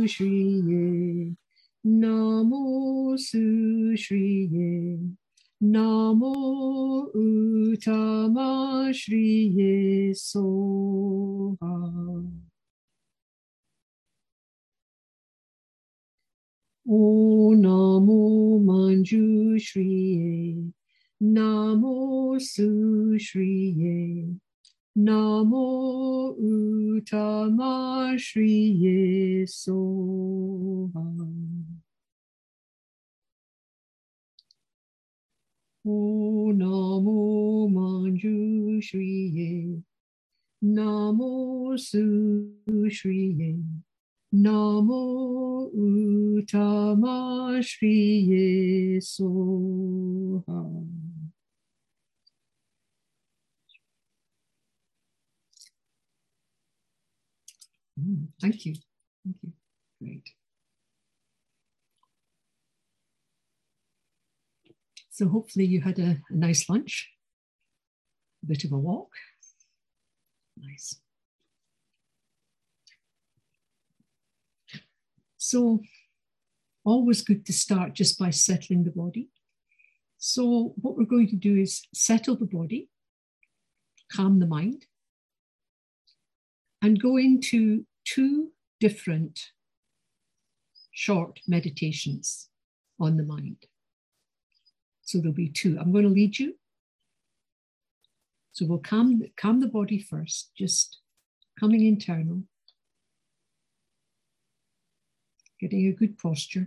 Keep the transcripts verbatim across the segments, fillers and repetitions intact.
Shriye, Namo Sushriye, Namo Uttama Shriye Soha. O Namo Manju Shriye, Namo Sushriye, Namo Uttama Shriye Soha. O Namo Manju Shriye, Namo Sushriye, Namo Uttama Shriye Soha. Mm, thank you. Thank you. Great. So hopefully you had a, a nice lunch, a bit of a walk. Nice. So always good to start just by settling the body. So what we're going to do is settle the body, calm the mind, and go into two different short meditations on the mind. So there'll be two. I'm going to lead you. So we'll calm, calm the body first, just coming internal, getting a good posture.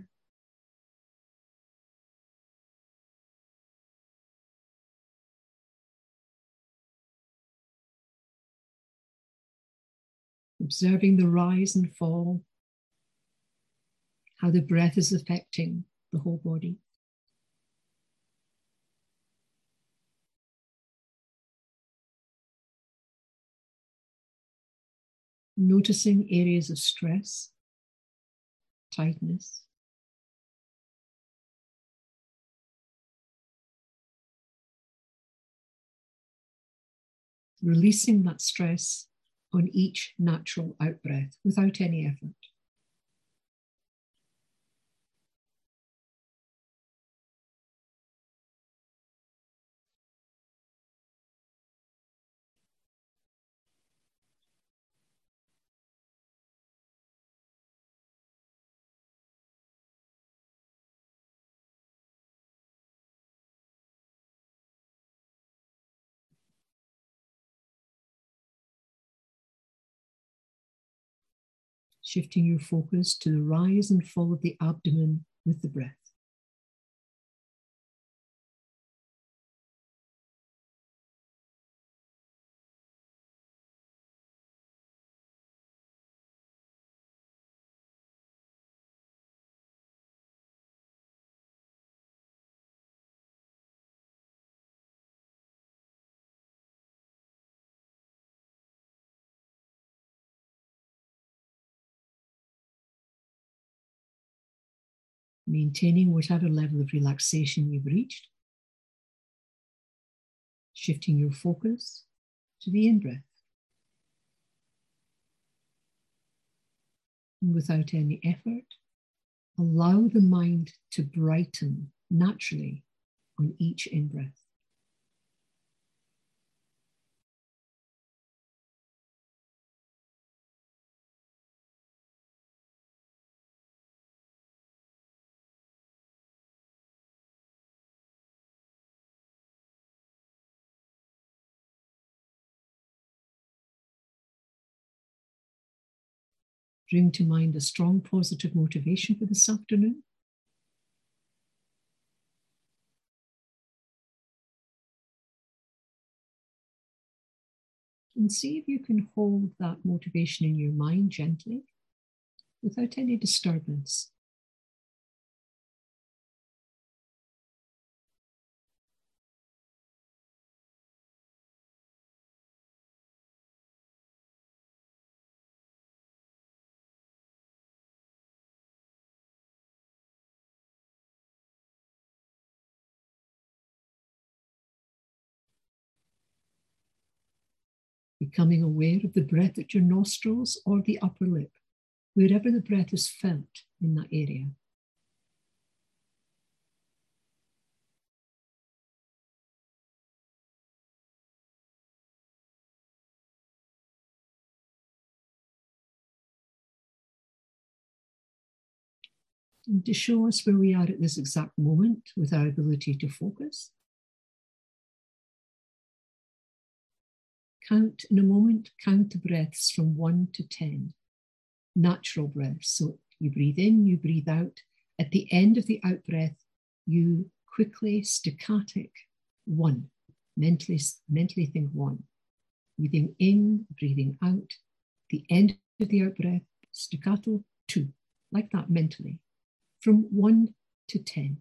Observing the rise and fall, how the breath is affecting the whole body. Noticing areas of stress, tightness. Releasing that stress on each natural out-breath without any effort. Shifting your focus to the rise and fall of the abdomen with the breath. Maintaining whatever level of relaxation you've reached. Shifting your focus to the in-breath. And without any effort, allow the mind to brighten naturally on each in-breath. Bring to mind a strong positive motivation for this afternoon. And see if you can hold that motivation in your mind gently, without any disturbance. Becoming aware of the breath at your nostrils or the upper lip. wherever the breath is felt in that area. And to show us where we are at this exact moment with our ability to focus, count in a moment, count the breaths from one to ten, natural breaths. So you breathe in, you breathe out. At the end of the out breath, you quickly staccatic one, mentally, mentally think one. Breathing in, breathing out. The end of the out breath, staccato two, like that mentally, from one to ten.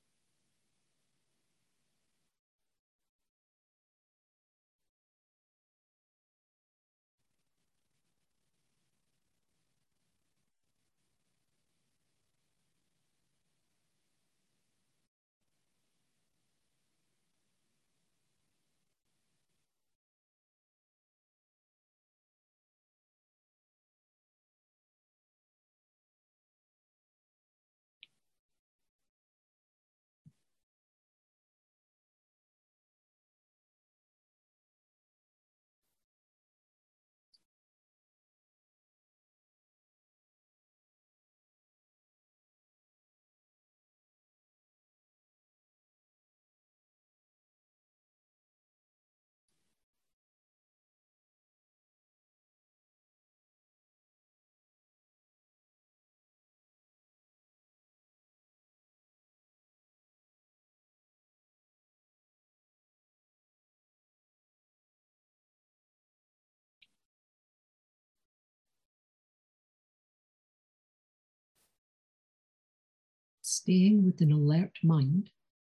Staying with an alert mind,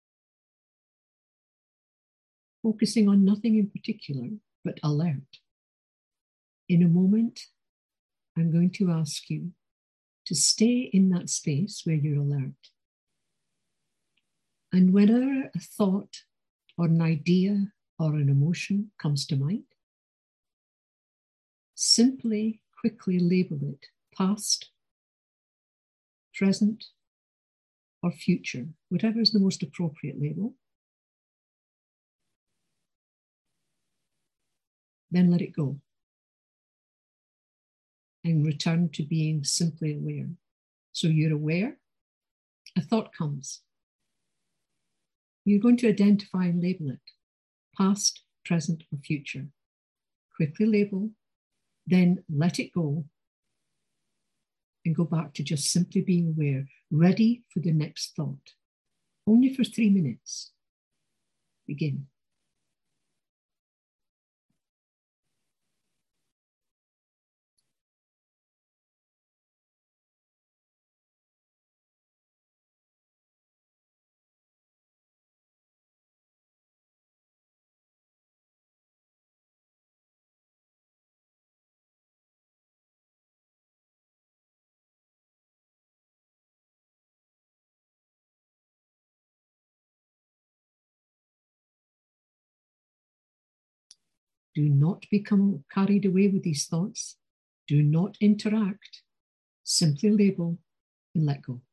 focusing on nothing in particular, but alert. In a moment, I'm going to ask you to stay in that space where you're alert. And whenever a thought or an idea or an emotion comes to mind, simply, quickly label it past, present, or future, whatever is the most appropriate label. Then let it go and return to being simply aware. So you're aware, a thought comes. You're going to identify and label it, past, present, or future. Quickly label, then let it go and go back to just simply being aware, ready for the next thought. Only for three minutes. Begin. Do not become carried away with these thoughts. Do not interact. Simply label and let go.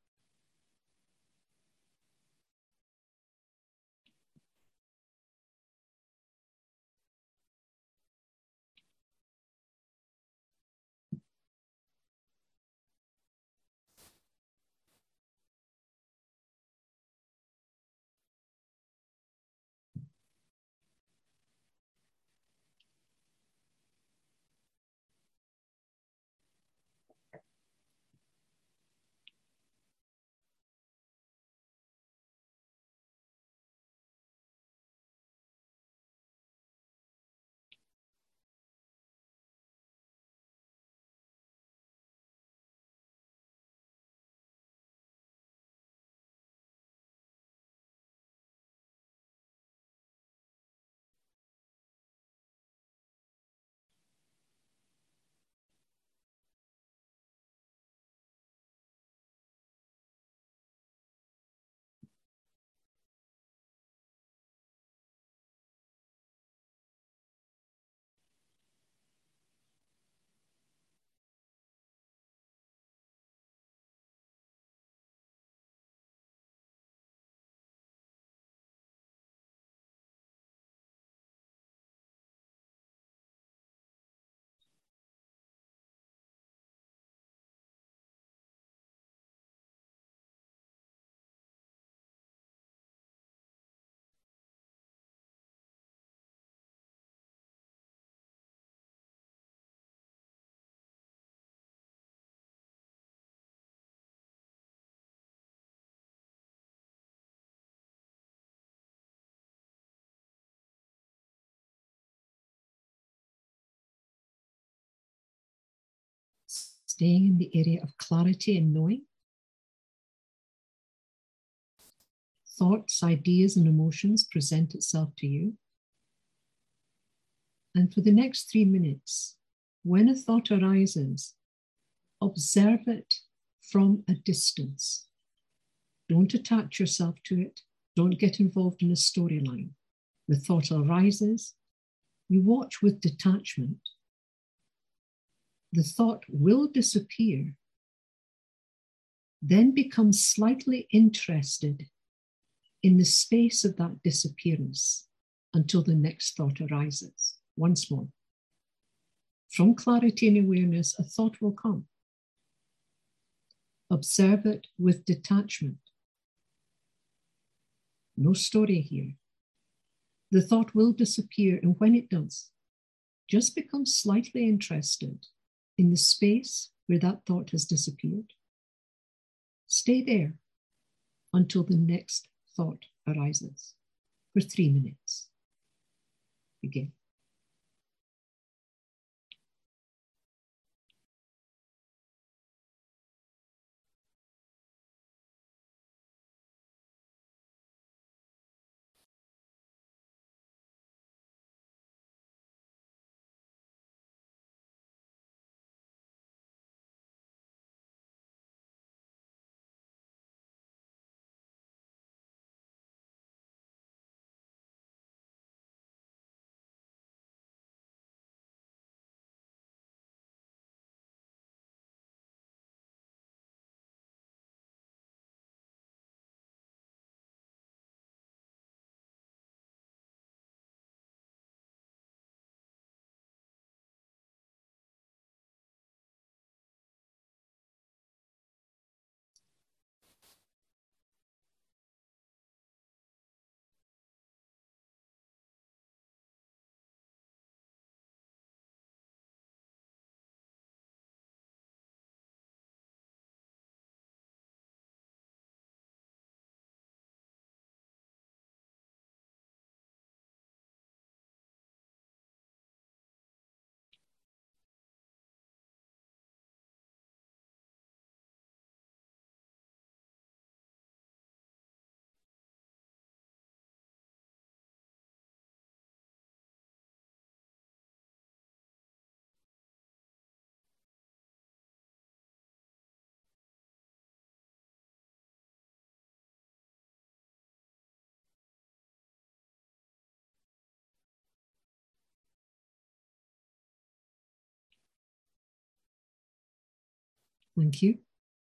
staying in the area of clarity and knowing. Thoughts, ideas, and emotions present itself to you. And for the next three minutes, when a thought arises, observe it from a distance. Don't attach yourself to it. Don't get involved in a storyline. The thought arises, you watch with detachment. The thought will disappear, then become slightly interested in the space of that disappearance until the next thought arises. Once more. From clarity and awareness, a thought will come. Observe it with detachment. No story here. The thought will disappear, and when it does, just become slightly interested in the space where that thought has disappeared. Stay there until the next thought arises for three minutes. Begin. Thank you.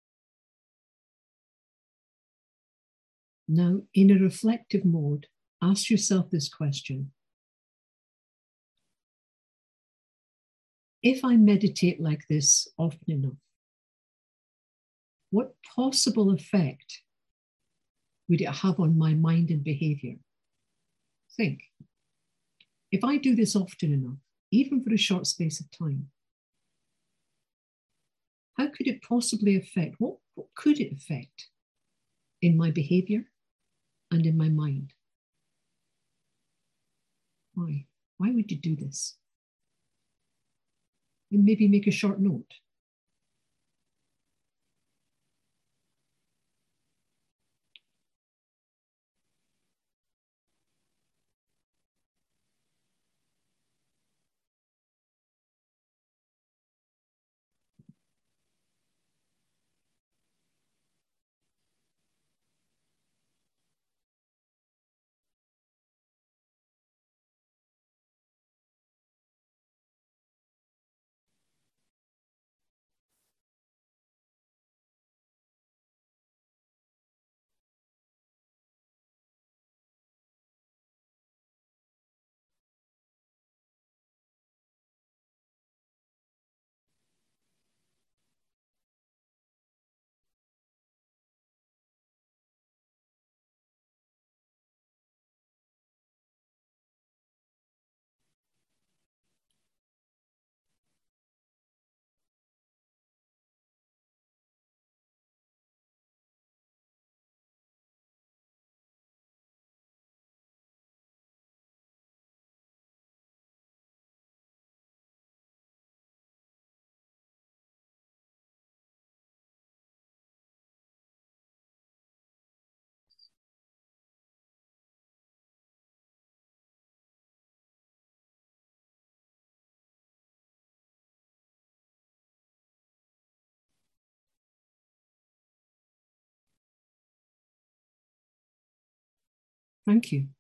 Now, in a reflective mode, ask yourself this question. If I meditate like this often enough, what possible effect would it have on my mind and behavior? Think. If I do this often enough, even for a short space of time, how could it possibly affect, what, what could it affect in my behavior and in my mind? Why? Why would you do this? And maybe make a short note. Thank you.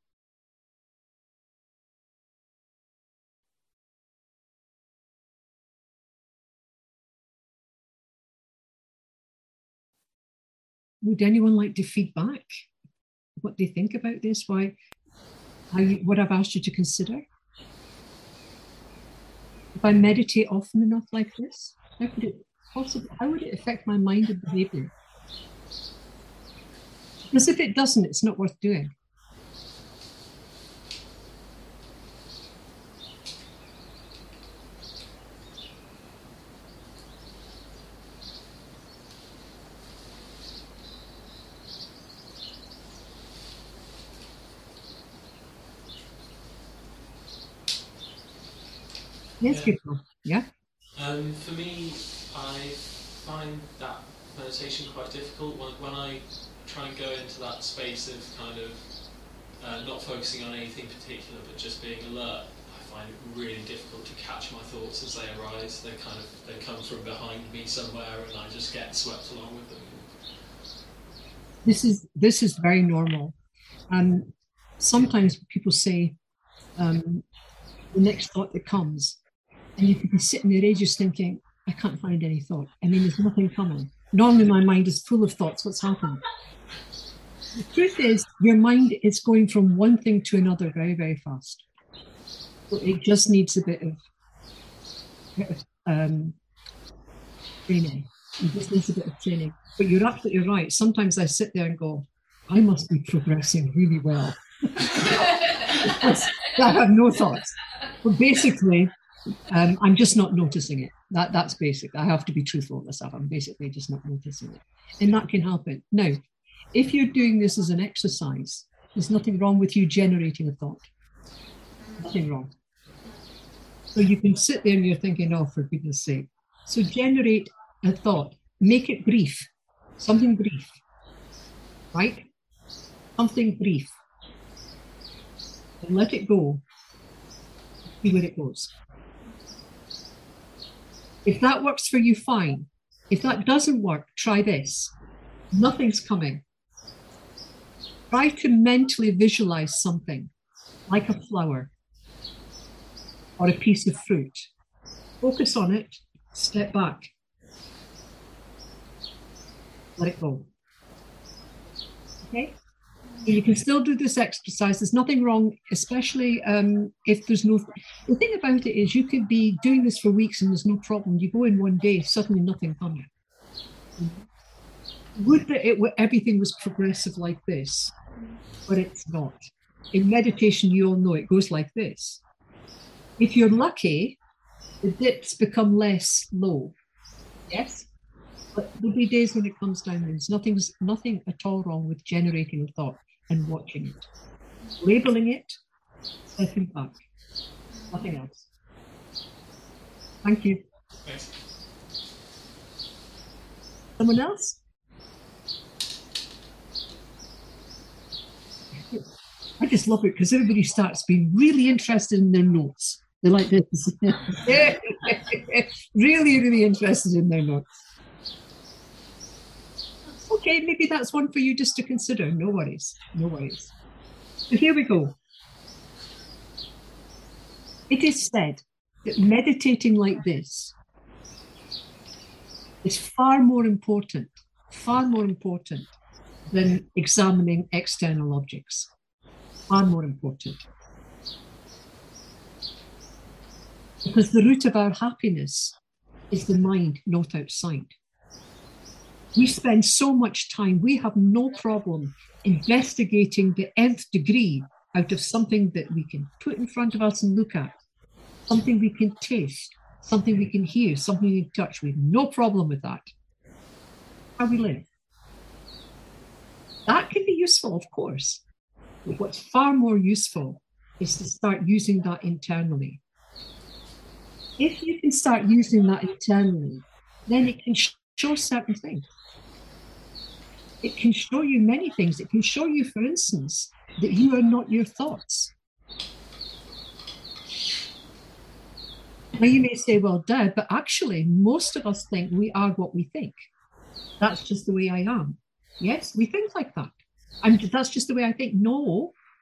Would anyone like to feed back what they think about this? Why, how you, what I've asked you to consider? If I meditate often enough like this, how could it possibly, how would it affect my mind and behavior? Because if it doesn't, it's not worth doing. Yes, Yeah. people. Yeah. Um, for me, I find that meditation quite difficult when, when I try and go into that space of kind of uh, not focusing on anything particular, but just being alert. I find it really difficult to catch my thoughts as they arise. They kind of they come from behind me somewhere, and I just get swept along with them. This is this is very normal. Um, sometimes people say um, the next thought that comes, and you could be sitting there ages thinking, I can't find any thought. I mean, there's nothing coming. Normally, my mind is full of thoughts. What's happened? The truth is, your mind is going from one thing to another very, very fast. So it just needs a bit of, bit of um, training. It just needs a bit of training. But you're absolutely right. Sometimes I sit there and go, I must be progressing really well. I have no thoughts. But basically, um, I'm just not noticing it. That That's basic. I have to be truthful with myself. I'm basically just not noticing it. And that can happen. Now, if you're doing this as an exercise, there's nothing wrong with you generating a thought. Nothing wrong. So you can sit there and you're thinking, oh, for goodness sake. So generate a thought. Make it brief. Something brief. Right? Something brief. And let it go. See where it goes. If that works for you, fine. If that doesn't work, try this. Nothing's coming. Try to mentally visualize something, like a flower or a piece of fruit. Focus on it, step back. Let it go. Okay? So you can still do this exercise. There's nothing wrong, especially um, if there's no... The thing about it is you could be doing this for weeks and there's no problem. You go in one day, suddenly nothing comes. Would that it everything was progressive like this, but it's not. In meditation, you all know it goes like this. If you're lucky, the dips become less low. Yes? But there'll be days when it comes down. There's nothing's, nothing at all wrong with generating a thought and watching it. Labeling it, stepping back. Nothing else. Thank you. Thanks. Someone else? I just love it because everybody starts being really interested in their notes. They're like this. really, really interested in their notes. Okay, maybe that's one for you just to consider. No worries. No worries. So here we go. It is said that meditating like this is far more important, far more important than examining external objects. Far more important. Because the root of our happiness is the mind, not outside. We spend so much time, we have no problem investigating the nth degree out of something that we can put in front of us and look at, something we can taste, something we can hear, something we can touch. We have no problem with that. How we live. That can be useful, of course. But what's far more useful is to start using that internally. If you can start using that internally, then it can show certain things. It can show you many things. It can show you, for instance, that you are not your thoughts. Now you may say, well, Dad, but actually most of us think we are what we think. That's just the way I am. Yes, we think like that. And that's just the way I think. No,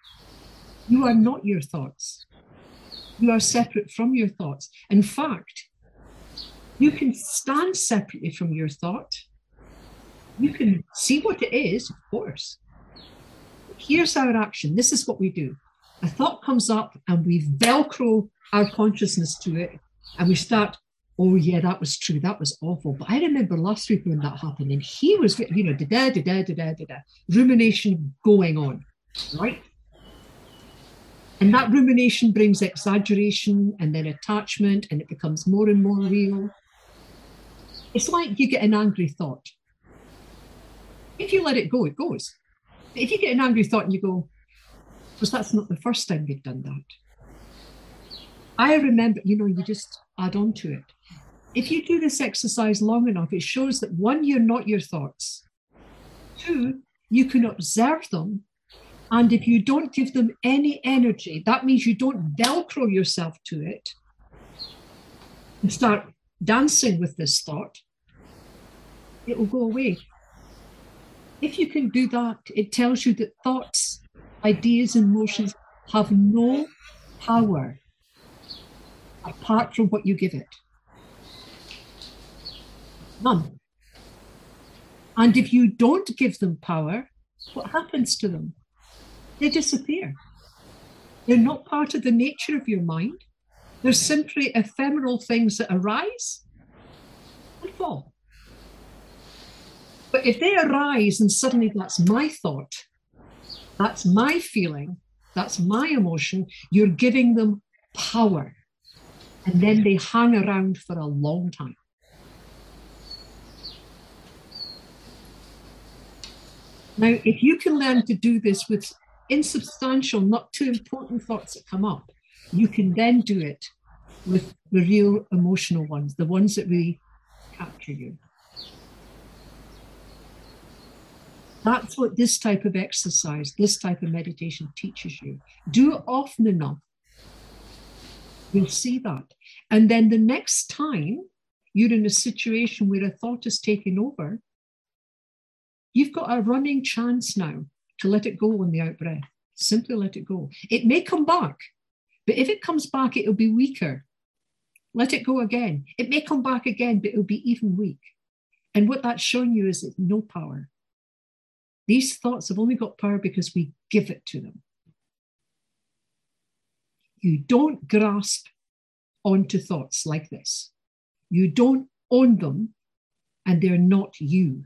You are not your thoughts. You are separate from your thoughts. In fact, you can stand separately from your thought. You can see what it is, of course. Here's our action. This is what we do. A thought comes up and we Velcro our consciousness to it and we start, oh yeah, that was true. That was awful. But I remember last week when that happened and he was, you know, da da da da da da da, rumination going on, right? And that rumination brings exaggeration and then attachment and it becomes more and more real. It's like you get an angry thought. If you let it go, it goes. But if you get an angry thought and you go, because that's not the first time you've done that. I remember, you know, you just add on to it. If you do this exercise long enough, it shows that one, you're not your thoughts. Two, you can observe them. And if you don't give them any energy, that means you don't Velcro yourself to it and start dancing with this thought, it will go away. If you can do that, it tells you that thoughts, ideas, and emotions have no power apart from what you give it. None. And if you don't give them power, what happens to them? They disappear. They're not part of the nature of your mind. They're simply ephemeral things that arise and fall. But if they arise and suddenly that's my thought, that's my feeling, that's my emotion, you're giving them power. And then they hang around for a long time. Now, if you can learn to do this with insubstantial, not too important thoughts that come up, you can then do it with the real emotional ones, the ones that really capture you. That's what this type of exercise, this type of meditation teaches you. Do it often enough, you'll see that. And then the next time you're in a situation where a thought is taking over, you've got a running chance now to let it go on the out breath. Simply let it go. It may come back, but if it comes back, it'll be weaker. Let it go again. It may come back again, but it'll be even weak. And what that's showing you is it's no power. These thoughts have only got power because we give it to them. You don't grasp onto thoughts like this. You don't own them, and they're not you.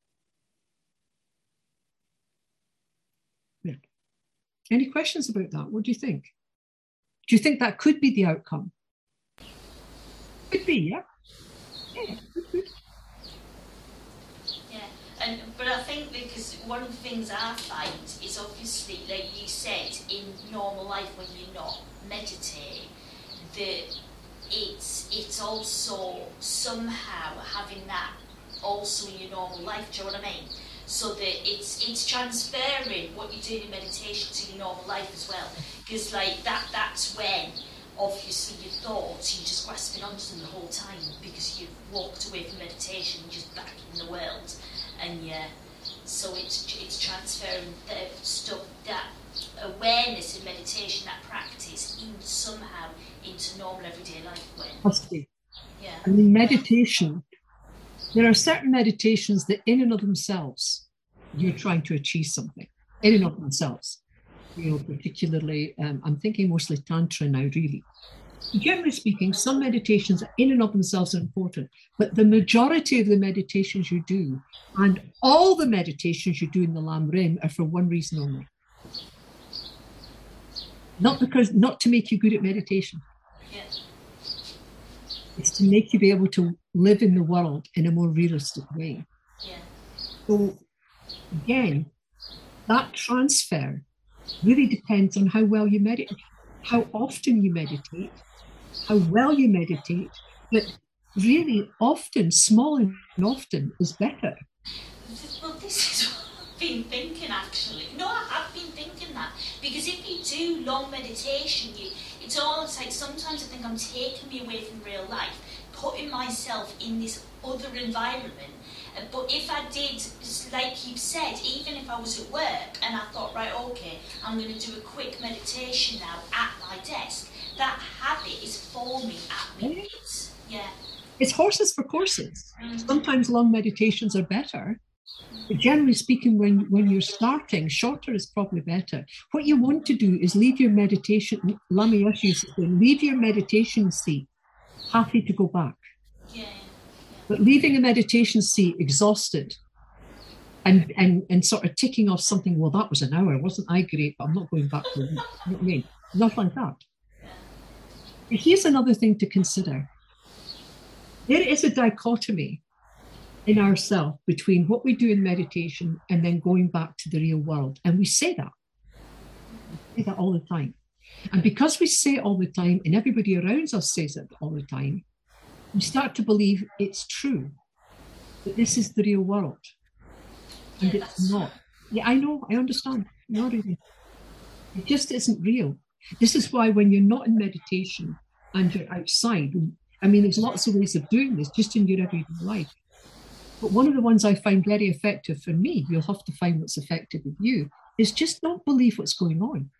Yeah. Any questions about that? What do you think? Do you think that could be the outcome? Could be, yeah. Yeah, could be. And, but I think because one of the things I find is obviously, like you said, in normal life when you're not meditating, that it's it's also somehow having that also in your normal life. Do you know what I mean? So that it's it's transferring what you're doing in meditation to your normal life as well. Because like that that's when obviously your thoughts, you're just grasping onto them the whole time because you've walked away from meditation and just back in the world. And yeah, so it's it's transferring the stuff, that awareness and meditation, that practice, in somehow into normal everyday life. When must be. Yeah. I mean, meditation. There are certain meditations that, in and of themselves, you're trying to achieve something. In and of themselves, you know, particularly, um, I'm thinking mostly Tantra now, really. Generally speaking, some meditations in and of themselves are important, but the majority of the meditations you do, and all the meditations you do in the Lam Rim, are for one reason only. Not because, not to make you good at meditation. Yes. It's to make you be able to live in the world in a more realistic way. Yeah. So again, that transfer really depends on how well you meditate, how often you meditate, how well you meditate, but really often, small and often is better. Well, this is what I've been thinking actually. No, I have been thinking that. Because if you do long meditation, you, it's almost like sometimes I think I'm taking me away from real life, putting myself in this other environment, But if I did, like you said, even if I was at work and I thought, right, okay, I'm going to do a quick meditation now at my desk, that habit is forming at me. It's, yeah. It's horses for courses. Mm-hmm. Sometimes long meditations are better. But generally speaking, when, when you're starting, shorter is probably better. What you want to do is leave your meditation, Lama Yeshe used to say, leave your meditation seat happy to go back. Yeah. But leaving a meditation seat exhausted and, and, and sort of ticking off something, well, that was an hour, wasn't I great, but I'm not going back to it. You know what I mean? Not like that. But here's another thing to consider. There is a dichotomy in ourselves between what we do in meditation and then going back to the real world. And we say that. We say that all the time. And because we say it all the time, and everybody around us says it all the time, we start to believe it's true, that this is the real world. And Yeah, it's not. Yeah, I know, I understand. Not really. It just isn't real. This is why when you're not in meditation and you're outside, I mean, there's lots of ways of doing this just in your everyday life. But one of the ones I find very effective for me, you'll have to find what's effective with you, is just not believe what's going on.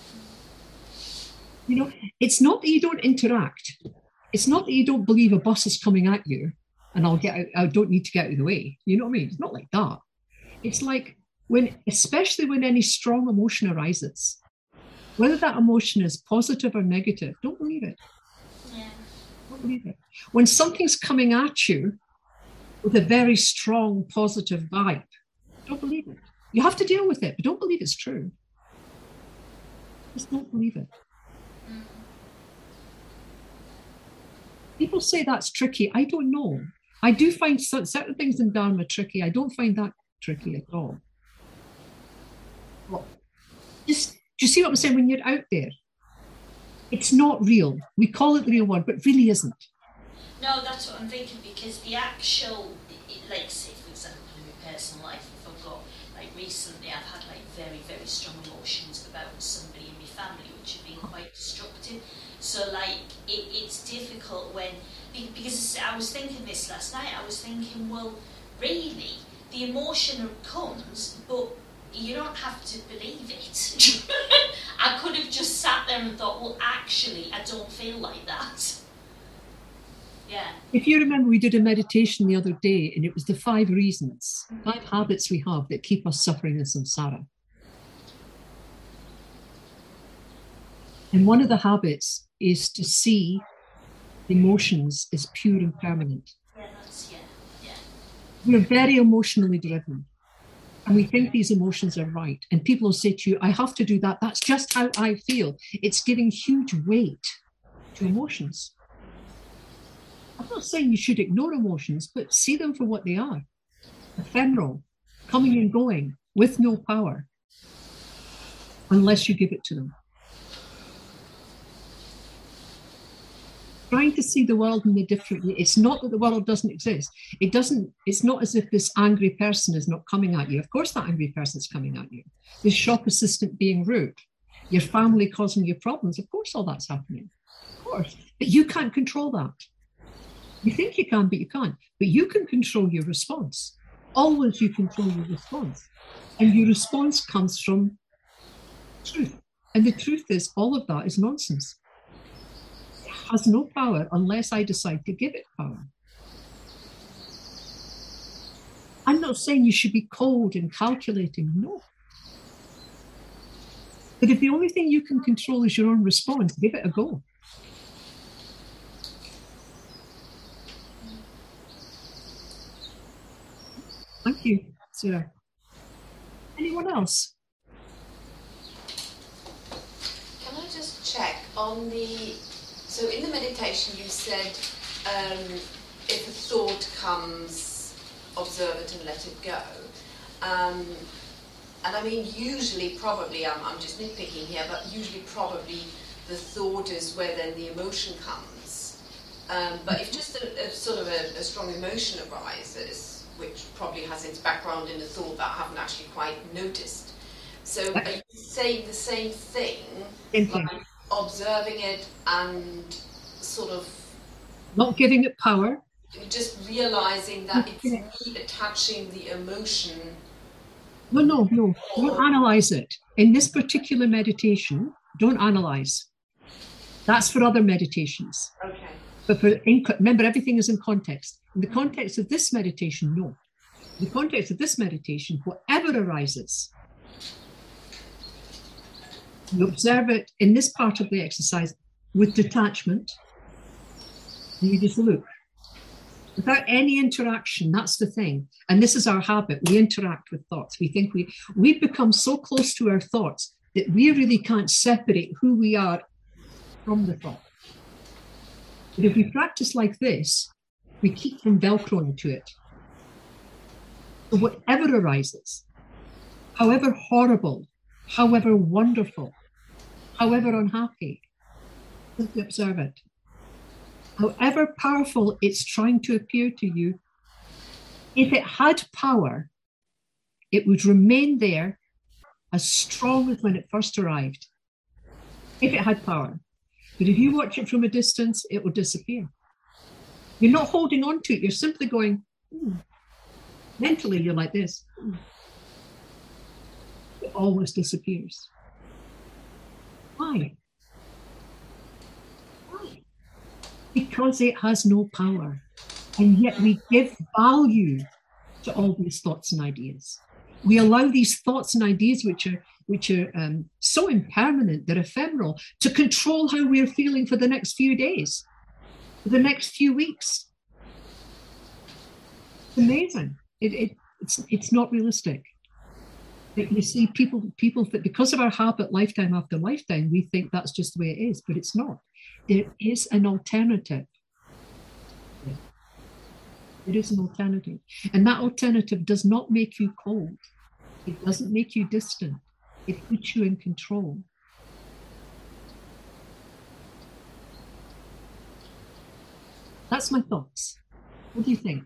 You know, it's not that you don't interact. It's not that you don't believe a bus is coming at you and I'll get out, I don't need to get out of the way. You know what I mean? It's not like that. It's like when, especially when any strong emotion arises, whether that emotion is positive or negative, don't believe it. Yeah. Don't believe it. When something's coming at you with a very strong positive vibe, don't believe it. You have to deal with it, but don't believe it's true. Just don't believe it. People say that's tricky. I don't know. I do find certain things in Dharma tricky. I don't find that tricky at all. Well, just, do you see what I'm saying? When you're out there, it's not real. We call it the real world, but it really isn't. No, that's what I'm thinking, because the actual, like, say, for example, in my personal life, if I've got, like, recently I've had, like, very, very strong emotions about somebody in my family, which have been quite destructive. So, like, it, it's difficult when, because I was thinking this last night, I was thinking, well, really, the emotion comes, but you don't have to believe it. I could have just sat there and thought, well, actually, I don't feel like that. Yeah. If you remember, we did a meditation the other day, and it was the five reasons, five habits we have that keep us suffering in samsara. And one of the habits is to see emotions as pure and permanent. Yeah, that's, yeah, yeah. We're very emotionally driven, and we think these emotions are right. And people will say to you, I have to do that. That's just how I feel. It's giving huge weight to emotions. I'm not saying you should ignore emotions, but see them for what they are. Ephemeral, coming and going, with no power, unless you give it to them. Trying to see the world in a different way. It's not that the world doesn't exist. It doesn't, it's not as if this angry person is not coming at you. Of course that angry person is coming at you. This shop assistant being rude, your family causing you problems. Of course all that's happening. Of course. But you can't control that. You think you can, but you can't. But you can control your response. Always you control your response. And your response comes from truth. And the truth is, all of that is nonsense. It has no power unless I decide to give it power. I'm not saying you should be cold and calculating, no. But if the only thing you can control is your own response, give it a go. Thank you, Sarah. Anyone else? Can I just check on the, so in the meditation you said um, if a thought comes, observe it and let it go. Um, and I mean usually probably, I'm, I'm just nitpicking here, but usually probably the thought is where then the emotion comes. Um, but if just a, a sort of a, a strong emotion arises, which probably has its background in a thought that I haven't actually quite noticed. So are you saying the same thing, Same thing. like observing it and sort of... Not giving it power, just realizing that it's me attaching the emotion. No, no, no. Don't analyze it. In this particular meditation, don't analyze. That's for other meditations. Okay. But for in, remember, everything is in context. In the context of this meditation, no. In the context of this meditation, whatever arises, you observe it in this part of the exercise with detachment, and you just look. Without any interaction, that's the thing. And this is our habit. We interact with thoughts. We think we, we've become so close to our thoughts that we really can't separate who we are from the thought. But if we practice like this, we keep from Velcroing to it. So whatever arises, however horrible, however wonderful, however unhappy, simply observe it. However powerful it's trying to appear to you, if it had power, it would remain there as strong as when it first arrived. If it had power. But if you watch it from a distance, it will disappear. You're not holding on to it. You're simply going, hmm. Mentally, you're like this. Hmm. It always disappears. Why? Why? Because it has no power. And yet we give value to all these thoughts and ideas. We allow these thoughts and ideas, which are which are um, so impermanent, they're ephemeral, to control how we're feeling for the next few days, for the next few weeks. It's amazing. It, it, it's, it's not realistic. But you see, people, people that because of our habit, lifetime after lifetime, we think that's just the way it is, but it's not. There is an alternative. It is an alternative. And that alternative does not make you cold. It doesn't make you distant. It puts you in control. That's my thoughts. What do you think?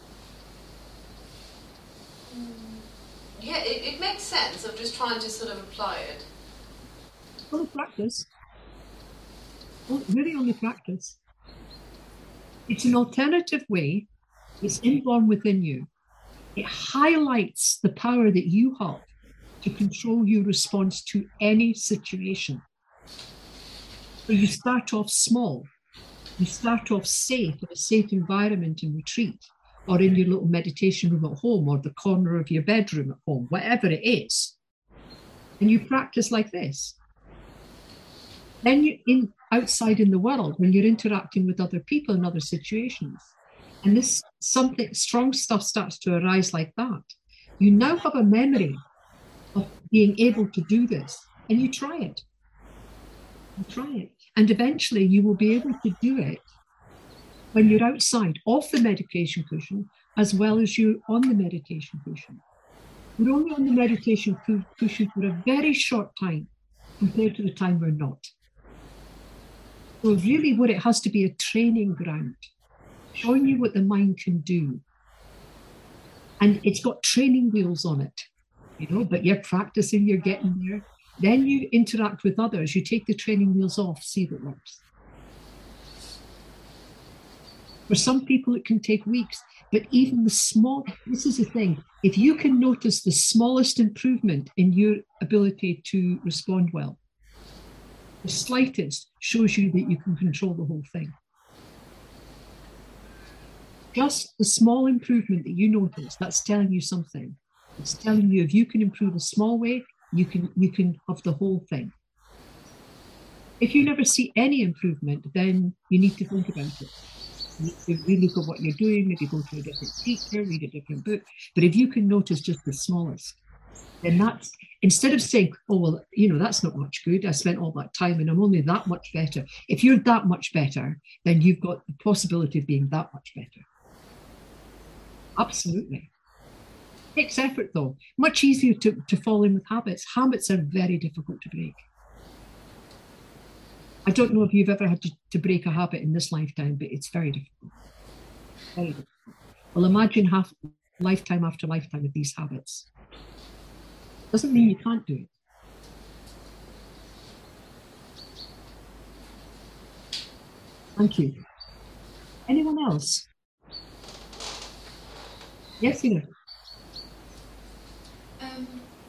Yeah, it, it makes sense. I'm just trying to sort of apply it. Only practice. Well, really only practice. It's an alternative way. It's inborn within you. It highlights the power that you have to control your response to any situation. So you start off small. You start off safe in a safe environment and retreat, or in your little meditation room at home, or the corner of your bedroom at home, whatever it is. And you practice like this. Then you're in, outside in the world, when you're interacting with other people in other situations, and this something strong stuff starts to arise like that, you now have a memory of being able to do this, and you try it. You try it. And eventually you will be able to do it when you're outside, off the meditation cushion, as well as you're on the meditation cushion. We're only on the meditation cushion for a very short time compared to the time we're not. So really what it has to be a training ground, showing you what the mind can do. And it's got training wheels on it, you know, but you're practicing, you're getting there. Then you interact with others, you take the training wheels off, see if it works. For some people, it can take weeks, but even the small, this is the thing, if you can notice the smallest improvement in your ability to respond well, the slightest shows you that you can control the whole thing. Just the small improvement that you notice, that's telling you something. It's telling you if you can improve a small way, you can you can have the whole thing. If you never see any improvement, then you need to think about it. You need to really look at what you're doing, maybe go to a different teacher, read a different book. But if you can notice just the smallest, then that's, instead of saying, oh, well, you know, that's not much good. I spent all that time and I'm only that much better. If you're that much better, then you've got the possibility of being that much better. Absolutely. It takes effort, though. Much easier to, to fall in with habits. Habits are very difficult to break. I don't know if you've ever had to, to break a habit in this lifetime, but it's very difficult. Very difficult. Well, imagine half lifetime after lifetime of these habits. Doesn't mean you can't do it. Thank you. Anyone else? Yes, Ina. Um,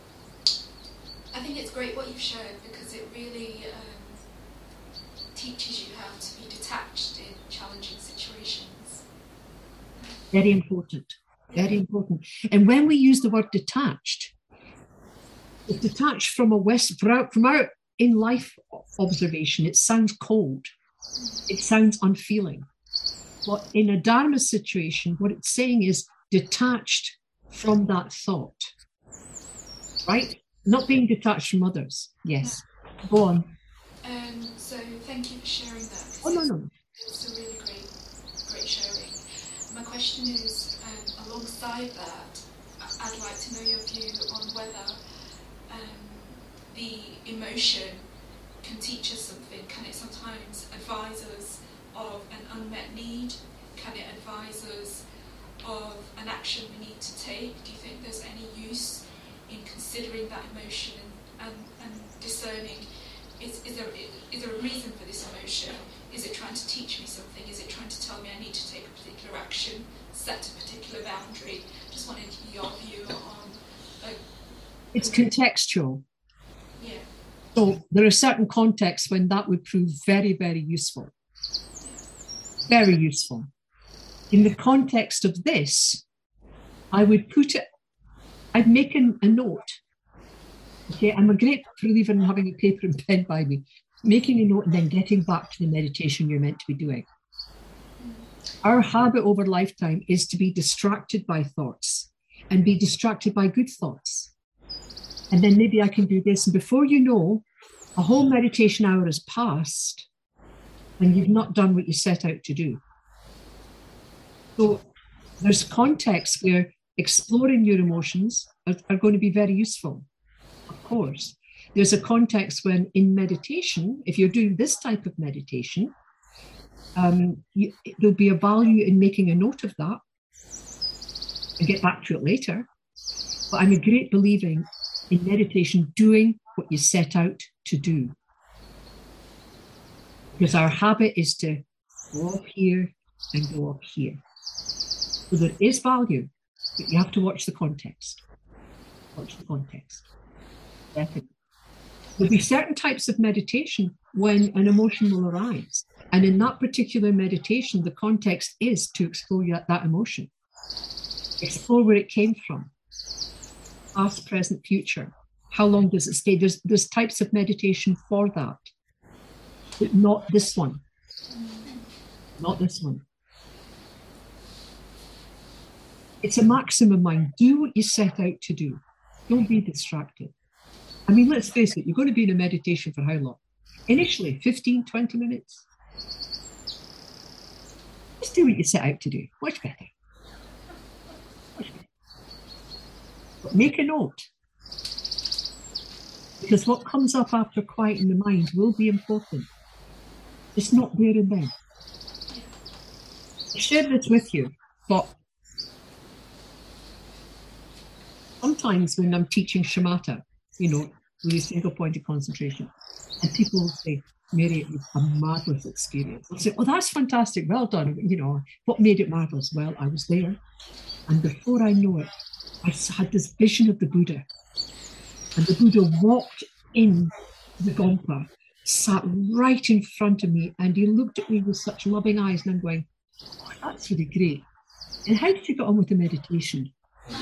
I think it's great what you've shown because it really um, teaches you how to be detached in challenging situations. Very important. Very important. And when we use the word detached, it's detached from a West, from our in life observation, it sounds cold. It sounds unfeeling. But in a Dharma situation, what it's saying is detached from that thought, right? Not being detached from others. Yes. Go on. Um, so thank you for sharing that. Oh, no, no. It's a really great, great sharing. My question is, um, alongside that, I'd like to know your view on whether um, the emotion can teach us something. Can it sometimes advise us of an unmet need? Can it advise us of an action we need to take? Do you think there's any use in considering that emotion and, and, and discerning, is, is, there, is there a reason for this emotion? Is it trying to teach me something? Is it trying to tell me I need to take a particular action, set a particular boundary? Just wanted your view on... Uh, it's contextual. Yeah. So there are certain contexts when that would prove very, very useful. Very useful. In the context of this, I would put it, I'd make a, a note. Okay, I'm a great believer in having a paper and pen by me, making a note and then getting back to the meditation you're meant to be doing. Our habit over lifetime is to be distracted by thoughts and be distracted by good thoughts. And then maybe I can do this. And before you know, a whole meditation hour has passed and you've not done what you set out to do. So there's contexts where exploring your emotions are, are going to be very useful, of course. There's a context when in meditation, if you're doing this type of meditation, um, you, there'll be a value in making a note of that and get back to it later. But I'm a great believer in, in meditation doing what you set out to do. Because our habit is to go up here and go up here. So there is value, but you have to watch the context. Watch the context. Definitely. There'll be certain types of meditation when an emotion will arise. And in that particular meditation, the context is to explore that emotion. Explore where it came from. Past, present, future. How long does it stay? There's, there's types of meditation for that. But not this one. Not this one. It's a maximum mind. Do what you set out to do. Don't be distracted. I mean, let's face it, you're going to be in a meditation for how long? Initially, fifteen, twenty minutes. Just do what you set out to do. Much better. Much better. But make a note. Because what comes up after quieting the mind will be important. It's not there and then. I share this with you, but sometimes when I'm teaching shamatha, you know, with a single point of concentration, and people will say, Mary, it was a marvelous experience. I'll say, oh, that's fantastic, well done. You know, what made it marvelous? Well, I was there. And before I know it, I had this vision of the Buddha. And the Buddha walked in the Gompa, sat right in front of me, and he looked at me with such loving eyes, and I'm going, oh, that's really great. And how did you get on with the meditation?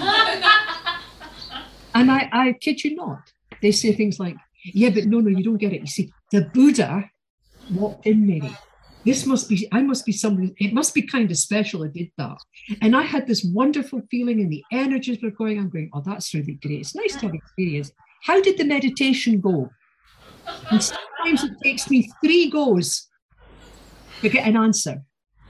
And I, I kid you not, they say things like, yeah, but no, no, you don't get it. You see, the Buddha walked in, Mary. This must be, I must be somebody, it must be kind of special I did that. And I had this wonderful feeling and the energies were going, I'm going, oh, that's really great. It's nice to have experience. How did the meditation go? And sometimes it takes me three goes to get an answer.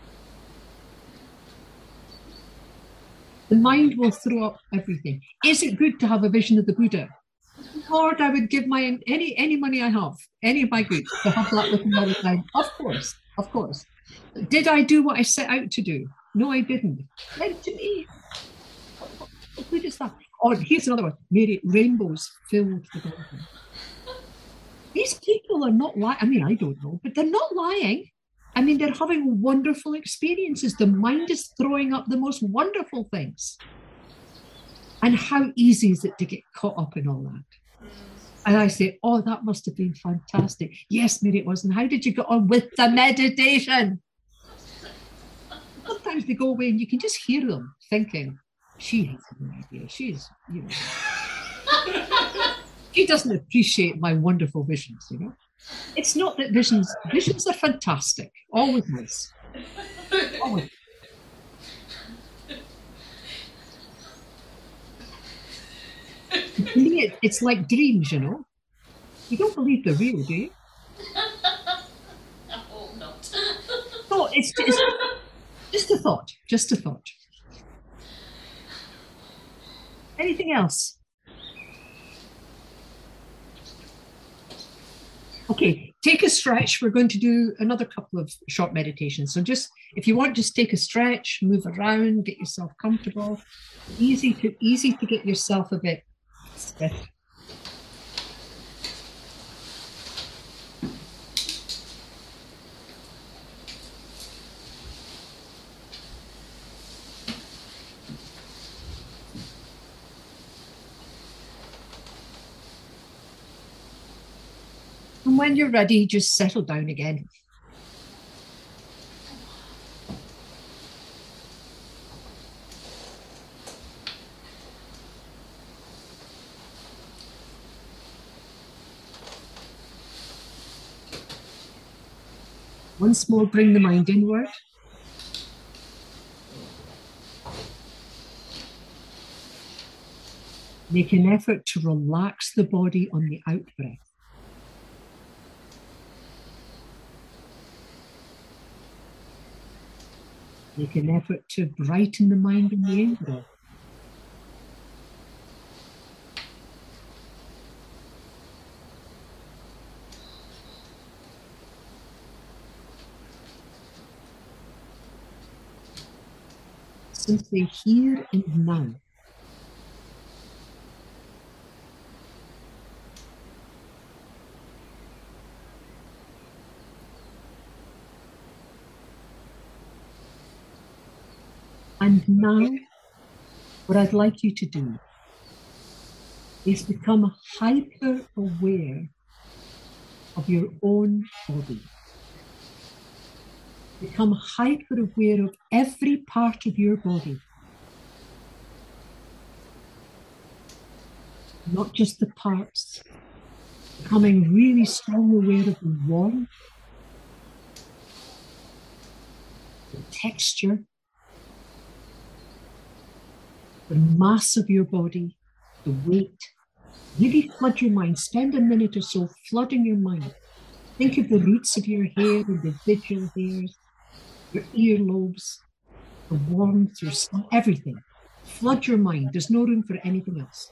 The mind will throw up everything. Is it good to have a vision of the Buddha? Lord, I would give my any any money I have, any of my goods, to have that with me all the time. Of course, of course. Did I do what I set out to do? No, I didn't. Then to me, what, what good is that? Oh, here's another one. Mary, rainbows filled the garden. These people are not lying. I mean, I don't know, but they're not lying. I mean, they're having wonderful experiences. The mind is throwing up the most wonderful things. And how easy is it to get caught up in all that? And I say, oh, that must have been fantastic. Yes, Mary, it was. And how did you get on with the meditation? Sometimes they go away and you can just hear them thinking, she has no idea. She's, you know, she doesn't appreciate my wonderful visions, you know. It's not that visions, visions are fantastic, always nice. Always. To me, it, it's like dreams, you know. You don't believe they're real, do you? I hope not. No, it's, it's just a thought, just a thought. Anything else? Okay, take a stretch. We're going to do another couple of short meditations. So just, if you want, just take a stretch, move around, get yourself comfortable. Easy to, easy to get yourself a bit stiff. And when you're ready, just settle down again. Once more, bring the mind inward. Make an effort to relax the body on the out breath. Make an effort to brighten the mind in the in-breath. Simply here and now. And now, what I'd like you to do is become hyper aware of your own body. Become hyper aware of every part of your body. Not just the parts. Becoming really strong aware of the warmth, the texture, the mass of your body, the weight. Really flood your mind. Spend a minute or so flooding your mind. Think of the roots of your hair, individual hairs, your earlobes, the warmth, your skin, everything. Flood your mind. There's no room for anything else.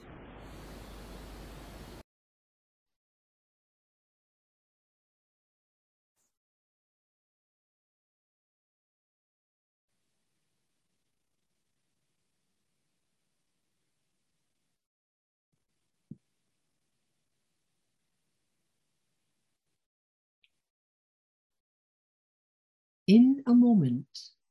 In a moment,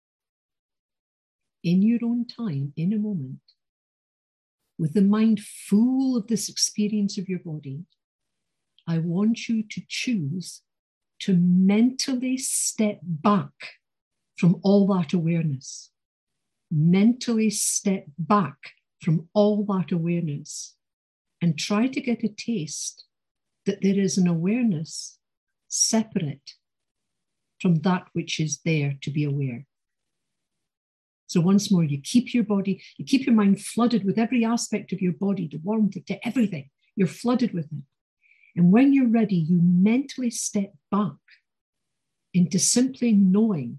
in your own time, in a moment, with the mind full of this experience of your body, I want you to choose to mentally step back from all that awareness. Mentally step back from all that awareness and try to get a taste that there is an awareness separate from that which is there to be aware. So once more, you keep your body, you keep your mind flooded with every aspect of your body, the warmth, to everything. You're flooded with it. And when you're ready, you mentally step back into simply knowing,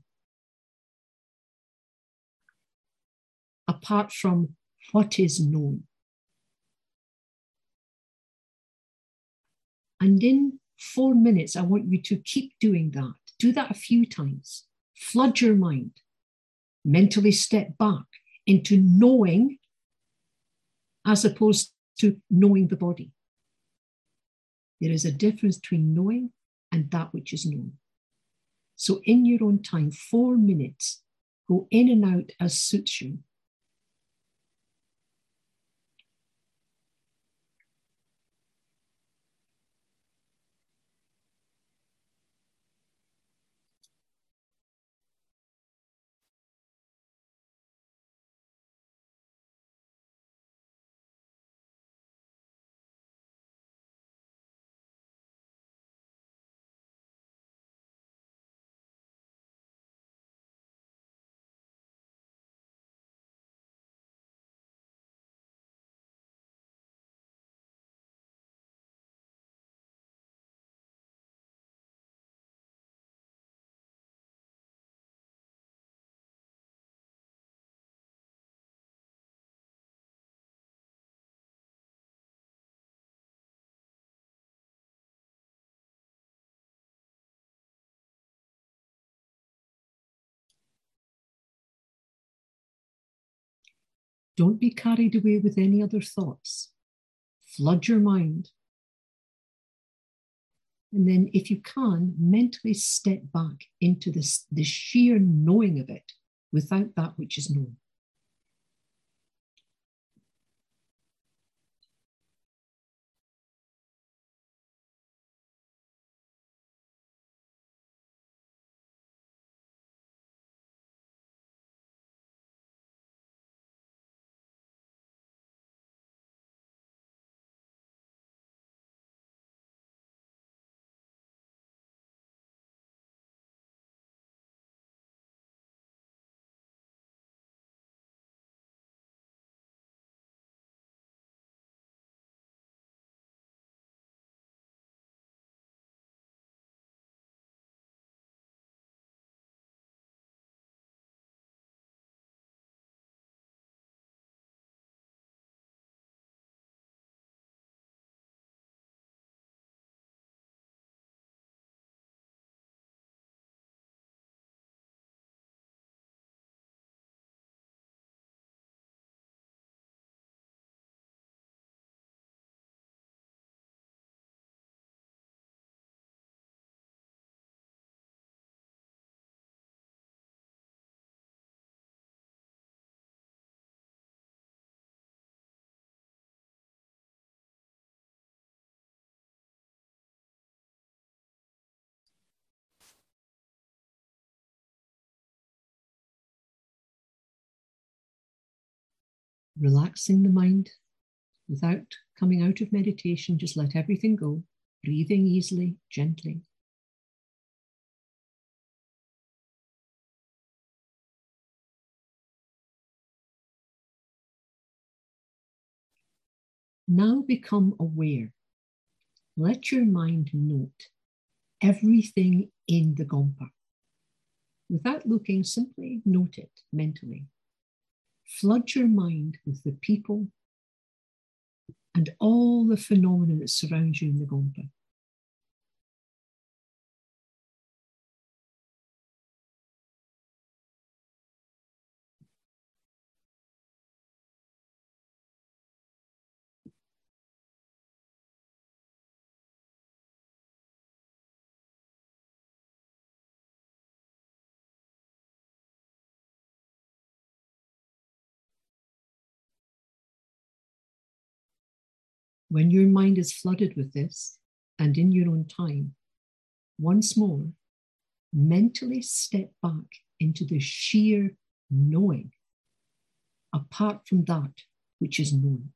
apart from what is known. And in four minutes, I want you to keep doing that. Do that a few times. Flood your mind. Mentally step back into knowing as opposed to knowing the body. There is a difference between knowing and that which is known. So in your own time, four minutes, go in and out as suits you. Don't be carried away with any other thoughts. Flood your mind. And then, if you can, mentally step back into this, the sheer knowing of it without that which is known. Relaxing the mind without coming out of meditation, just let everything go, breathing easily, gently. Now become aware. Let your mind note everything in the Gompa. Without looking, simply note it mentally. Flood your mind with the people and all the phenomena that surround you in the Gompa. When your mind is flooded with this, and in your own time, once more, mentally step back into the sheer knowing, apart from that which is known.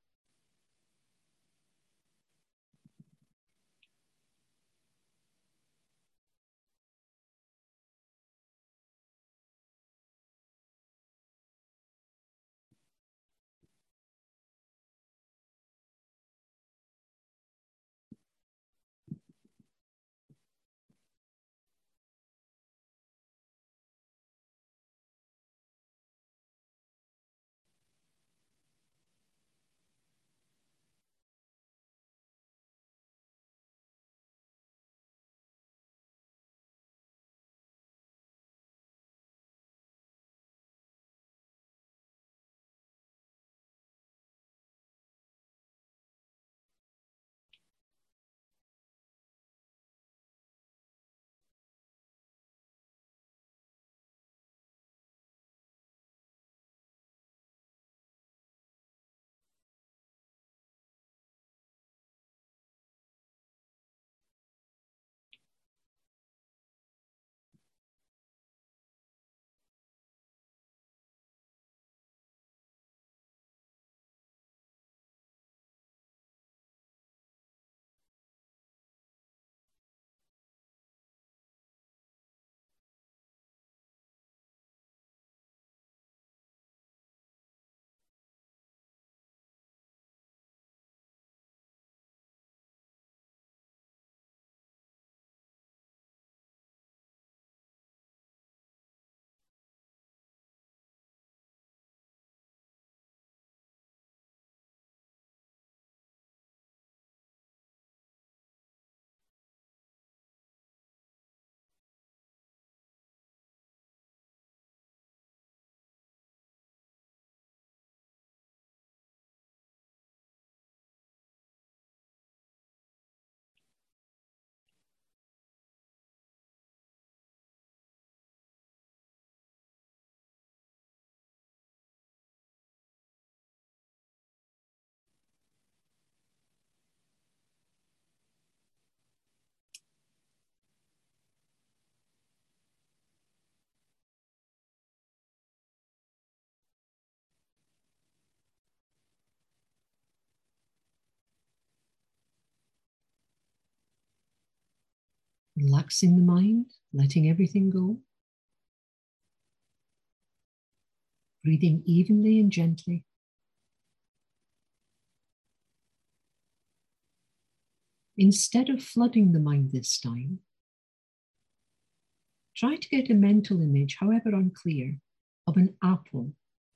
Relaxing the mind, letting everything go. Breathing evenly and gently. Instead of flooding the mind this time, try to get a mental image, however unclear, of an apple.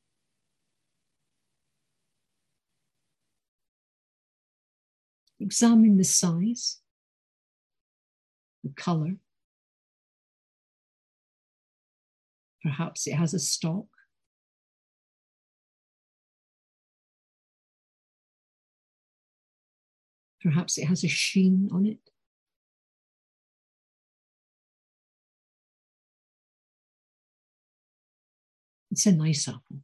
Examine the size, the colour. Perhaps it has a stalk. Perhaps it has a sheen on it. It's a nice apple.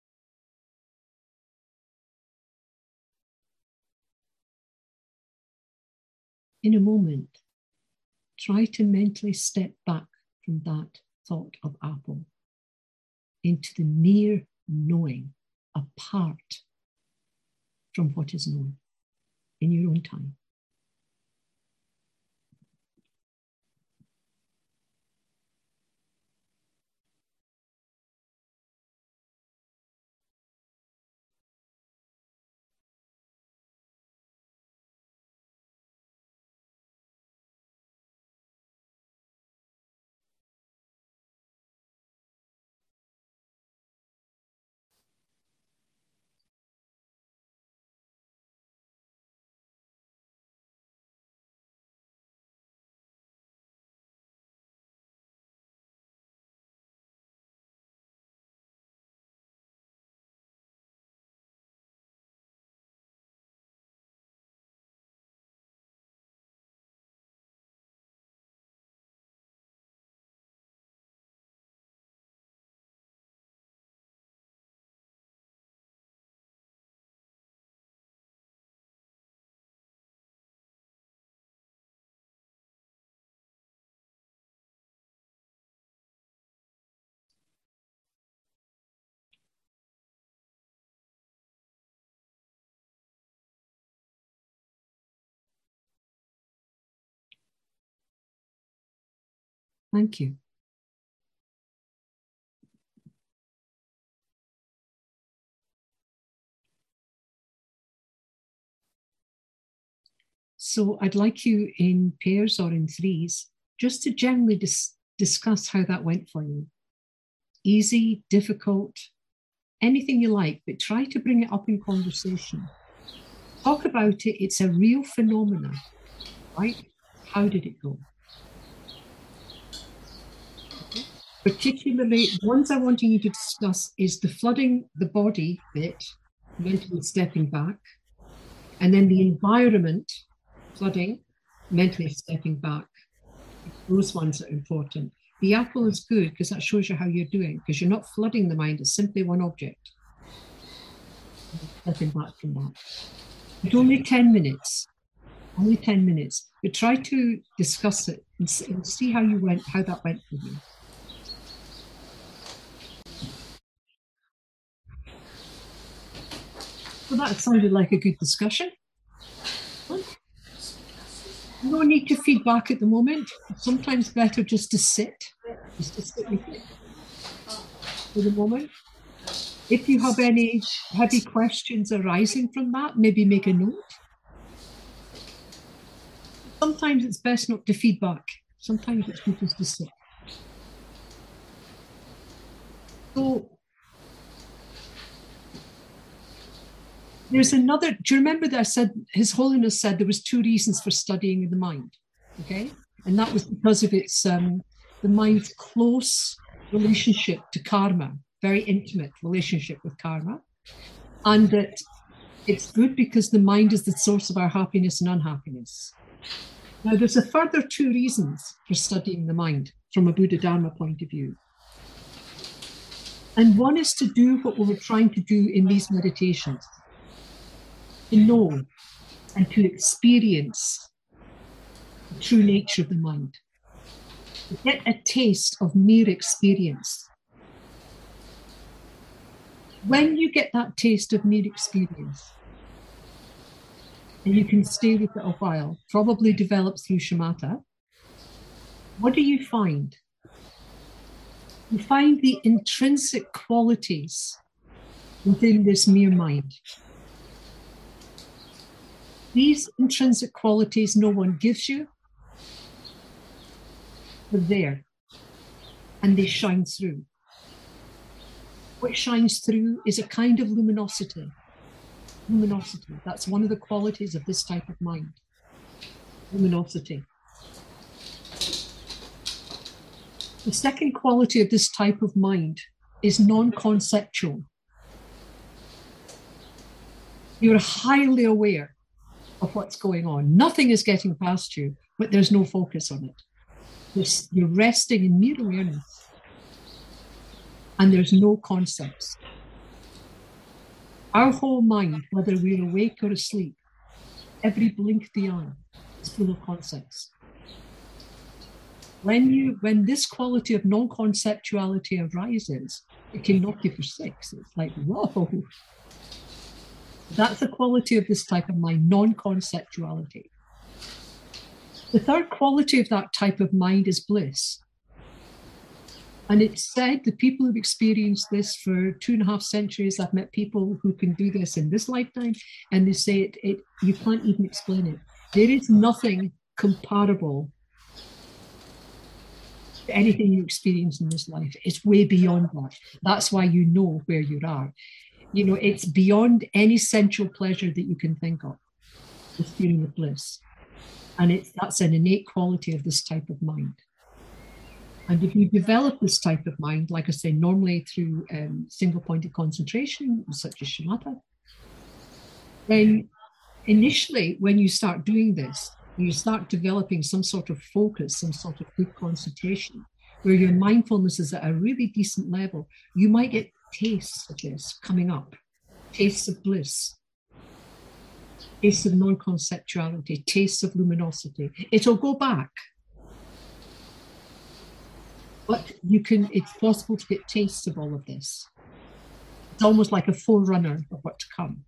In a moment, try to mentally step back from that thought of apple into the mere knowing, apart from what is known, in your own time. Thank you. So I'd like you in pairs or in threes, just to generally dis discuss how that went for you. Easy, difficult, anything you like, but try to bring it up in conversation. Talk about it. It's a real phenomenon, right? How did it go? Okay. Particularly, ones I want you to discuss is the flooding the body bit, mentally stepping back, and then the environment, flooding, mentally stepping back. Those ones are important. The apple is good because that shows you how you're doing, because you're not flooding the mind, it's simply one object. Stepping back from that. But only ten minutes. Only ten minutes. But try to discuss it and see how you went, how that went for you. Well, that sounded like a good discussion. No need to feed back at the moment. It's sometimes better just to sit, just to sit with it for the moment. If you have any heavy questions arising from that, maybe make a note. Sometimes it's best not to feed back. Sometimes it's good just to sit. So there's another, do you remember that I said, His Holiness said there was two reasons for studying the mind, okay? And that was because of its, um, the mind's close relationship to karma, very intimate relationship with karma. And that it's good because the mind is the source of our happiness and unhappiness. Now, there's a further two reasons for studying the mind from a Buddha Dharma point of view. And one is to do what we were trying to do in these meditations. To know and to experience the true nature of the mind. To get a taste of mere experience. When you get that taste of mere experience, and you can stay with it a while, probably develop through shamatha, what do you find? You find the intrinsic qualities within this mere mind. These intrinsic qualities no one gives you, they're there, and they shine through. What shines through is a kind of luminosity. Luminosity, that's one of the qualities of this type of mind. Luminosity. The second quality of this type of mind is non-conceptual. You're highly aware of what's going on. Nothing is getting past you, but there's no focus on it. There's, you're resting in mere awareness, and there's no concepts. Our whole mind, whether we're awake or asleep, every blink of the eye is full of concepts. When you, when this quality of non-conceptuality arises, it can knock you for six. It's like, whoa. That's the quality of this type of mind, non-conceptuality. The third quality of that type of mind is bliss. And it's said the people who've experienced this for two and a half centuries, I've met people who can do this in this lifetime, and they say it, it you can't even explain it. There is nothing comparable to anything you experience in this life. It's way beyond that. That's why you know where you are. You know, it's beyond any sensual pleasure that you can think of, this feeling of bliss. And it's, that's an innate quality of this type of mind. And if you develop this type of mind, like I say, normally through um, single-pointed concentration, such as shamatha, then initially when you start doing this, you start developing some sort of focus, some sort of good concentration, where your mindfulness is at a really decent level. You might get tastes of this coming up, tastes of bliss, tastes of non-conceptuality, tastes of luminosity. It'll go back. But you can, it's possible to get tastes of all of this. It's almost like a forerunner of what to come.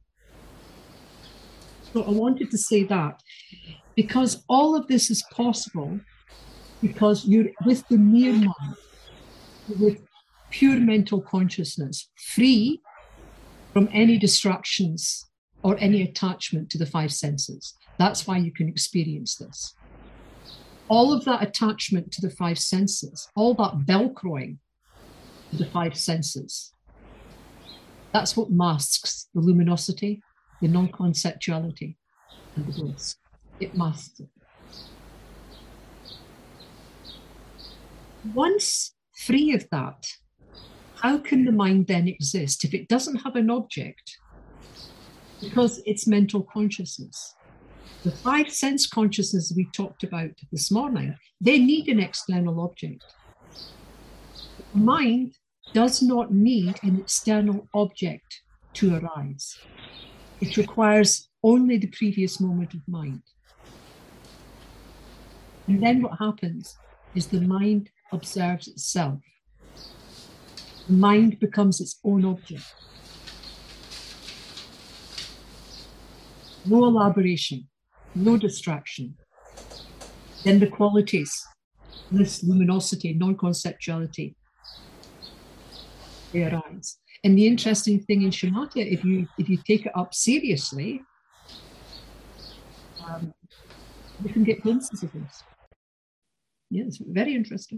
So I wanted to say that because all of this is possible because you're with the mere mind, with pure mental consciousness, free from any distractions or any attachment to the five senses. That's why you can experience this. All of that attachment to the five senses, all that velcroing to the five senses, that's what masks the luminosity, the non-conceptuality, and the bliss. It masks it. Once free of that, how can the mind then exist if it doesn't have an object? Because it's mental consciousness. The five sense consciousness we talked about this morning, they need an external object. The mind does not need an external object to arise. It requires only the previous moment of mind. And then what happens is the mind observes itself. The mind becomes its own object. No elaboration, no distraction. Then the qualities, this luminosity, non-conceptuality, they arise. And the interesting thing in shamatha, if you if you take it up seriously, um, you can get glimpses of this. Yeah, it's very interesting.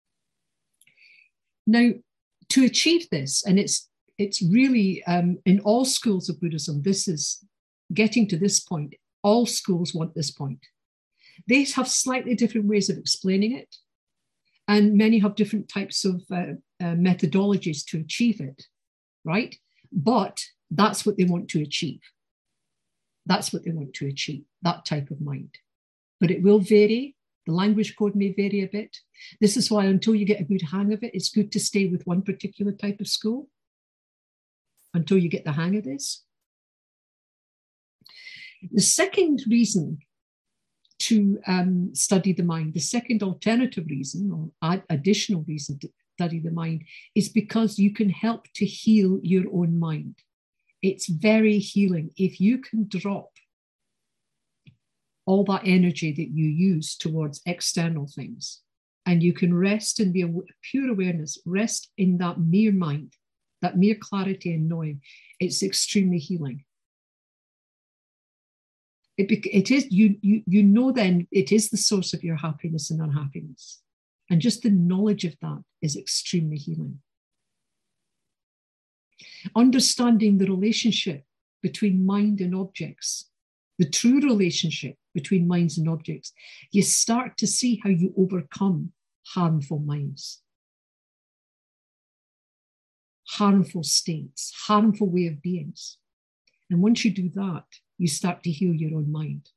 Now, to achieve this, and it's it's really um, in all schools of Buddhism, this is getting to this point. All schools want this point. They have slightly different ways of explaining it, and many have different types of uh, uh, methodologies to achieve it, right? But that's what they want to achieve. That's what they want to achieve, that type of mind. But it will vary. The language code may vary a bit. This is why until you get a good hang of it, it's good to stay with one particular type of school until you get the hang of this. The second reason to um, study the mind, the second alternative reason or ad- additional reason to study the mind is because you can help to heal your own mind. It's very healing. If you can drop all that energy that you use towards external things, and you can rest in the pure awareness, rest in that mere mind, that mere clarity and knowing, it's extremely healing. It, it is, you, you, you know then it is the source of your happiness and unhappiness. And just the knowledge of that is extremely healing. Understanding the relationship between mind and objects, the true relationship between minds and objects, you start to see how you overcome harmful minds, harmful states, harmful way of beings. And once you do that, you start to heal your own mind.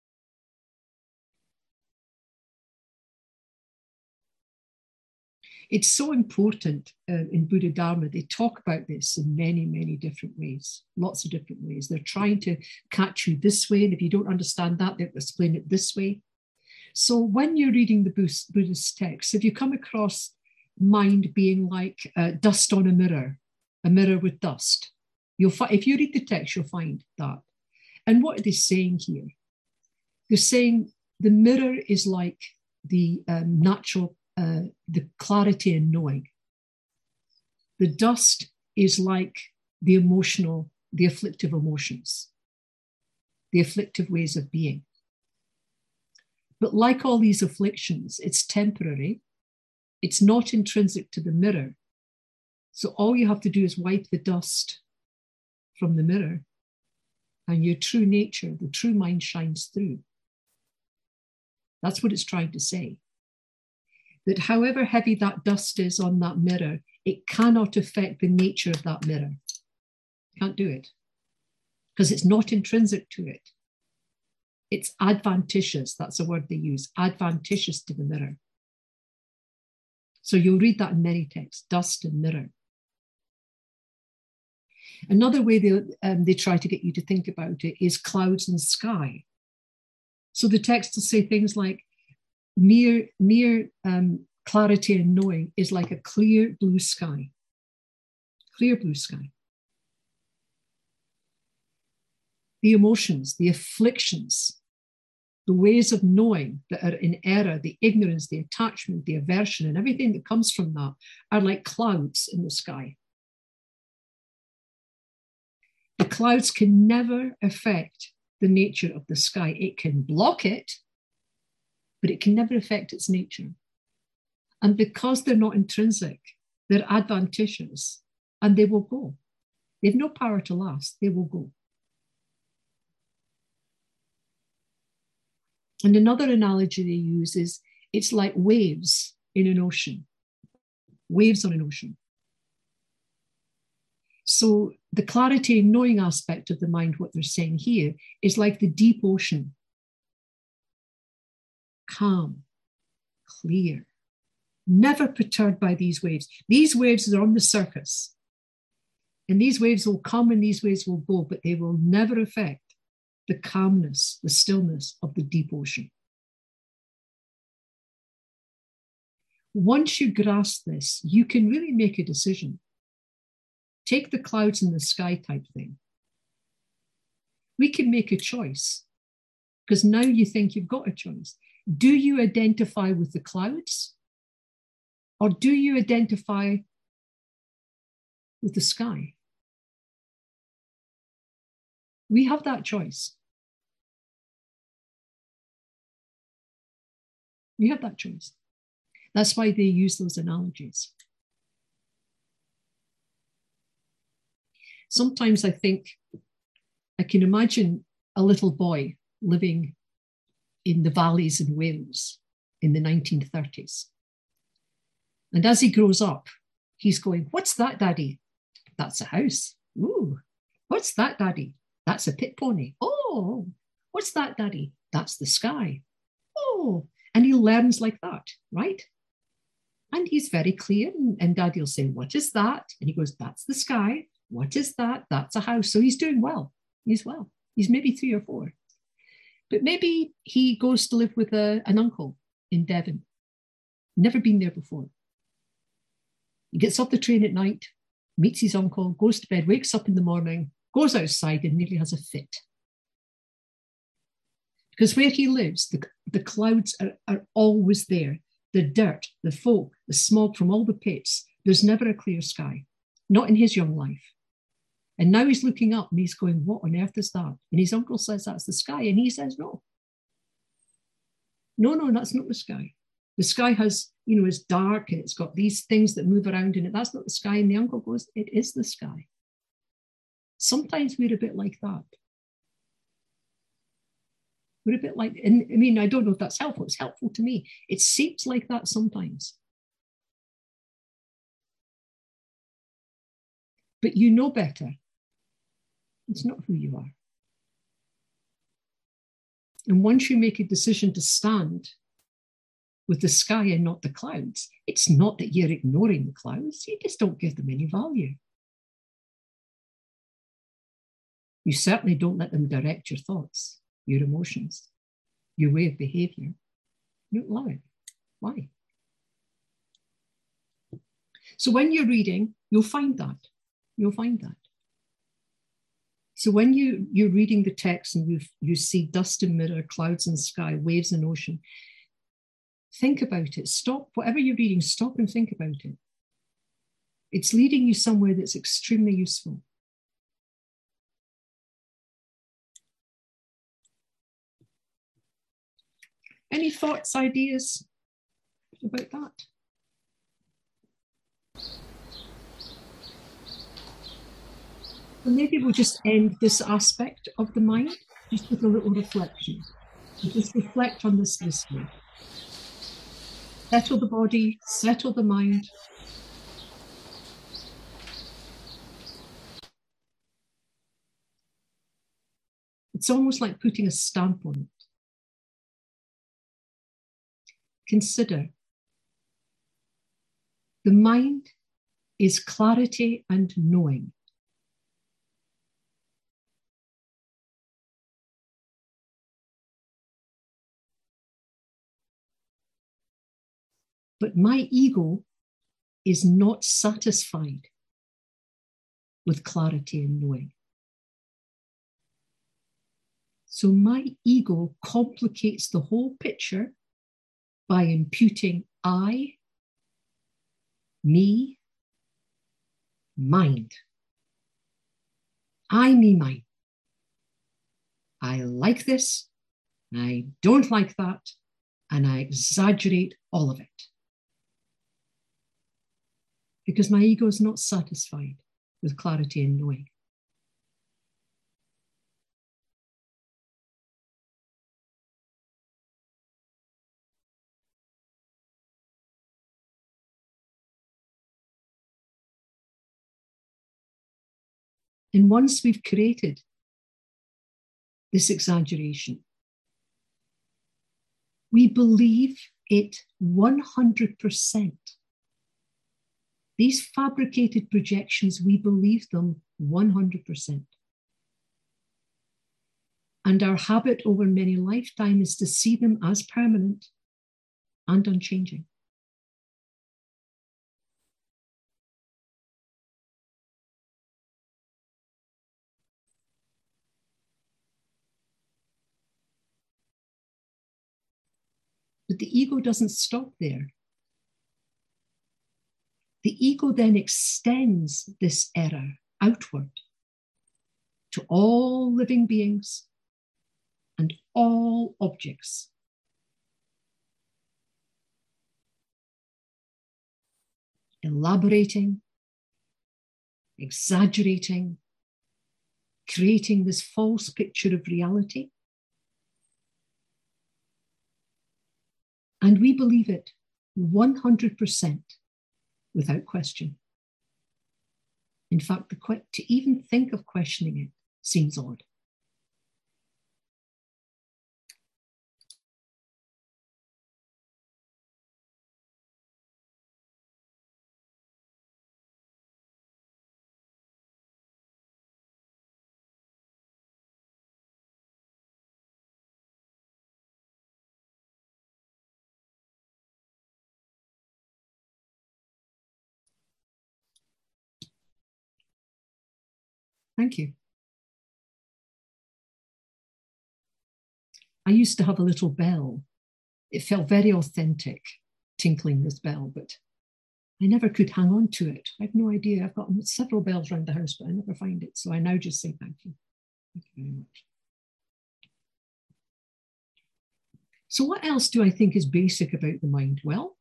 It's so important uh, in Buddha Dharma. They talk about this in many, many different ways, lots of different ways. They're trying to catch you this way. And if you don't understand that, they'll explain it this way. So when you're reading the Buddhist text, if you come across mind being like uh, dust on a mirror, a mirror with dust, you'll fi- if you read the text, you'll find that. And what are they saying here? They're saying the mirror is like the um, natural Uh, the clarity and knowing. The dust is like the emotional, the afflictive emotions, the afflictive ways of being. But like all these afflictions, it's temporary. It's not intrinsic to the mirror. So all you have to do is wipe the dust from the mirror, and your true nature, the true mind, shines through. That's what it's trying to say. That however heavy that dust is on that mirror, it cannot affect the nature of that mirror. Can't do it. Because it's not intrinsic to it. It's adventitious. That's a word they use. Adventitious to the mirror. So you'll read that in many texts, dust and mirror. Another way they, um, they try to get you to think about it is clouds and sky. So the text will say things like, Mere, mere um, clarity and knowing is like a clear blue sky. Clear blue sky. The emotions, the afflictions, the ways of knowing that are in error, the ignorance, the attachment, the aversion, and everything that comes from that are like clouds in the sky. The clouds can never affect the nature of the sky. It can block it, but it can never affect its nature. And because they're not intrinsic, they're adventitious, and they will go. They have no power to last, they will go. And another analogy they use is it's like waves in an ocean, waves on an ocean. So the clarity and knowing aspect of the mind, what they're saying here, is like the deep ocean. Calm, clear, never perturbed by these waves. These waves are on the surface, and these waves will come and these waves will go, but they will never affect the calmness, the stillness of the deep ocean. Once you grasp this, you can really make a decision. Take the clouds in the sky type thing. We can make a choice, because now you think you've got a choice. Do you identify with the clouds, or do you identify with the sky? We have that choice. We have that choice. That's why they use those analogies. Sometimes I think I can imagine a little boy living in the valleys in Wales in the nineteen thirties. And as he grows up, he's going, "What's that, Daddy?" "That's a house." "Ooh, what's that, Daddy?" "That's a pit pony." "Oh, what's that, Daddy?" "That's the sky." "Oh," and he learns like that, right? And he's very clear, and, and Daddy will say, "What is that?" And he goes, "That's the sky." "What is that?" "That's a house." So he's doing well. He's well. He's maybe three or four. But maybe he goes to live with a, an uncle in Devon. Never been there before. He gets off the train at night, meets his uncle, goes to bed, wakes up in the morning, goes outside and nearly has a fit. Because where he lives, the, the clouds are, are always there. the dirt, the folk, the smog from all the pits. There's never a clear sky, not in his young life. And now he's looking up and he's going, what on earth is that? And his uncle says, that's the sky. And he says, no. No, no, that's not the sky. The sky has, you know, is dark and it's got these things that move around in it. That's not the sky. And the uncle goes, it is the sky. Sometimes we're a bit like that. We're a bit like, and I mean, I don't know if that's helpful. It's helpful to me. It seems like that sometimes. But you know better. It's not who you are. And once you make a decision to stand with the sky and not the clouds, it's not that you're ignoring the clouds. You just don't give them any value. You certainly don't let them direct your thoughts, your emotions, your way of behavior. You don't allow it. Why? So when you're reading, you'll find that. You'll find that. So when you, you're reading the text and you, you see dust and mirror, clouds and sky, waves and ocean, think about it. Stop, whatever you're reading, stop and think about it. It's leading you somewhere that's extremely useful. Any thoughts, ideas about that? Well, maybe we'll just end this aspect of the mind just with a little reflection. We'll just reflect on this this way. Settle the body, settle the mind. It's almost like putting a stamp on it. Consider the mind is clarity and knowing. But my ego is not satisfied with clarity and knowing. So my ego complicates the whole picture by imputing I, me, mind. I, me, mine. I like this, I don't like that, and I exaggerate all of it. Because my ego is not satisfied with clarity and knowing. And once we've created this exaggeration, we believe it one hundred percent. These fabricated projections, we believe them one hundred percent. And our habit over many lifetimes is to see them as permanent and unchanging. But the ego doesn't stop there. The ego then extends this error outward to all living beings and all objects. Elaborating, exaggerating, creating this false picture of reality. And we believe it one hundred percent. Without question. In fact, the que- to even think of questioning it seems odd. Thank you. I used to have a little bell. It felt very authentic tinkling this bell, but I never could hang on to it. I have no idea. I've got several bells around the house, but I never find it. So I now just say thank you. Thank you very much. So what else do I think is basic about the mind? Well,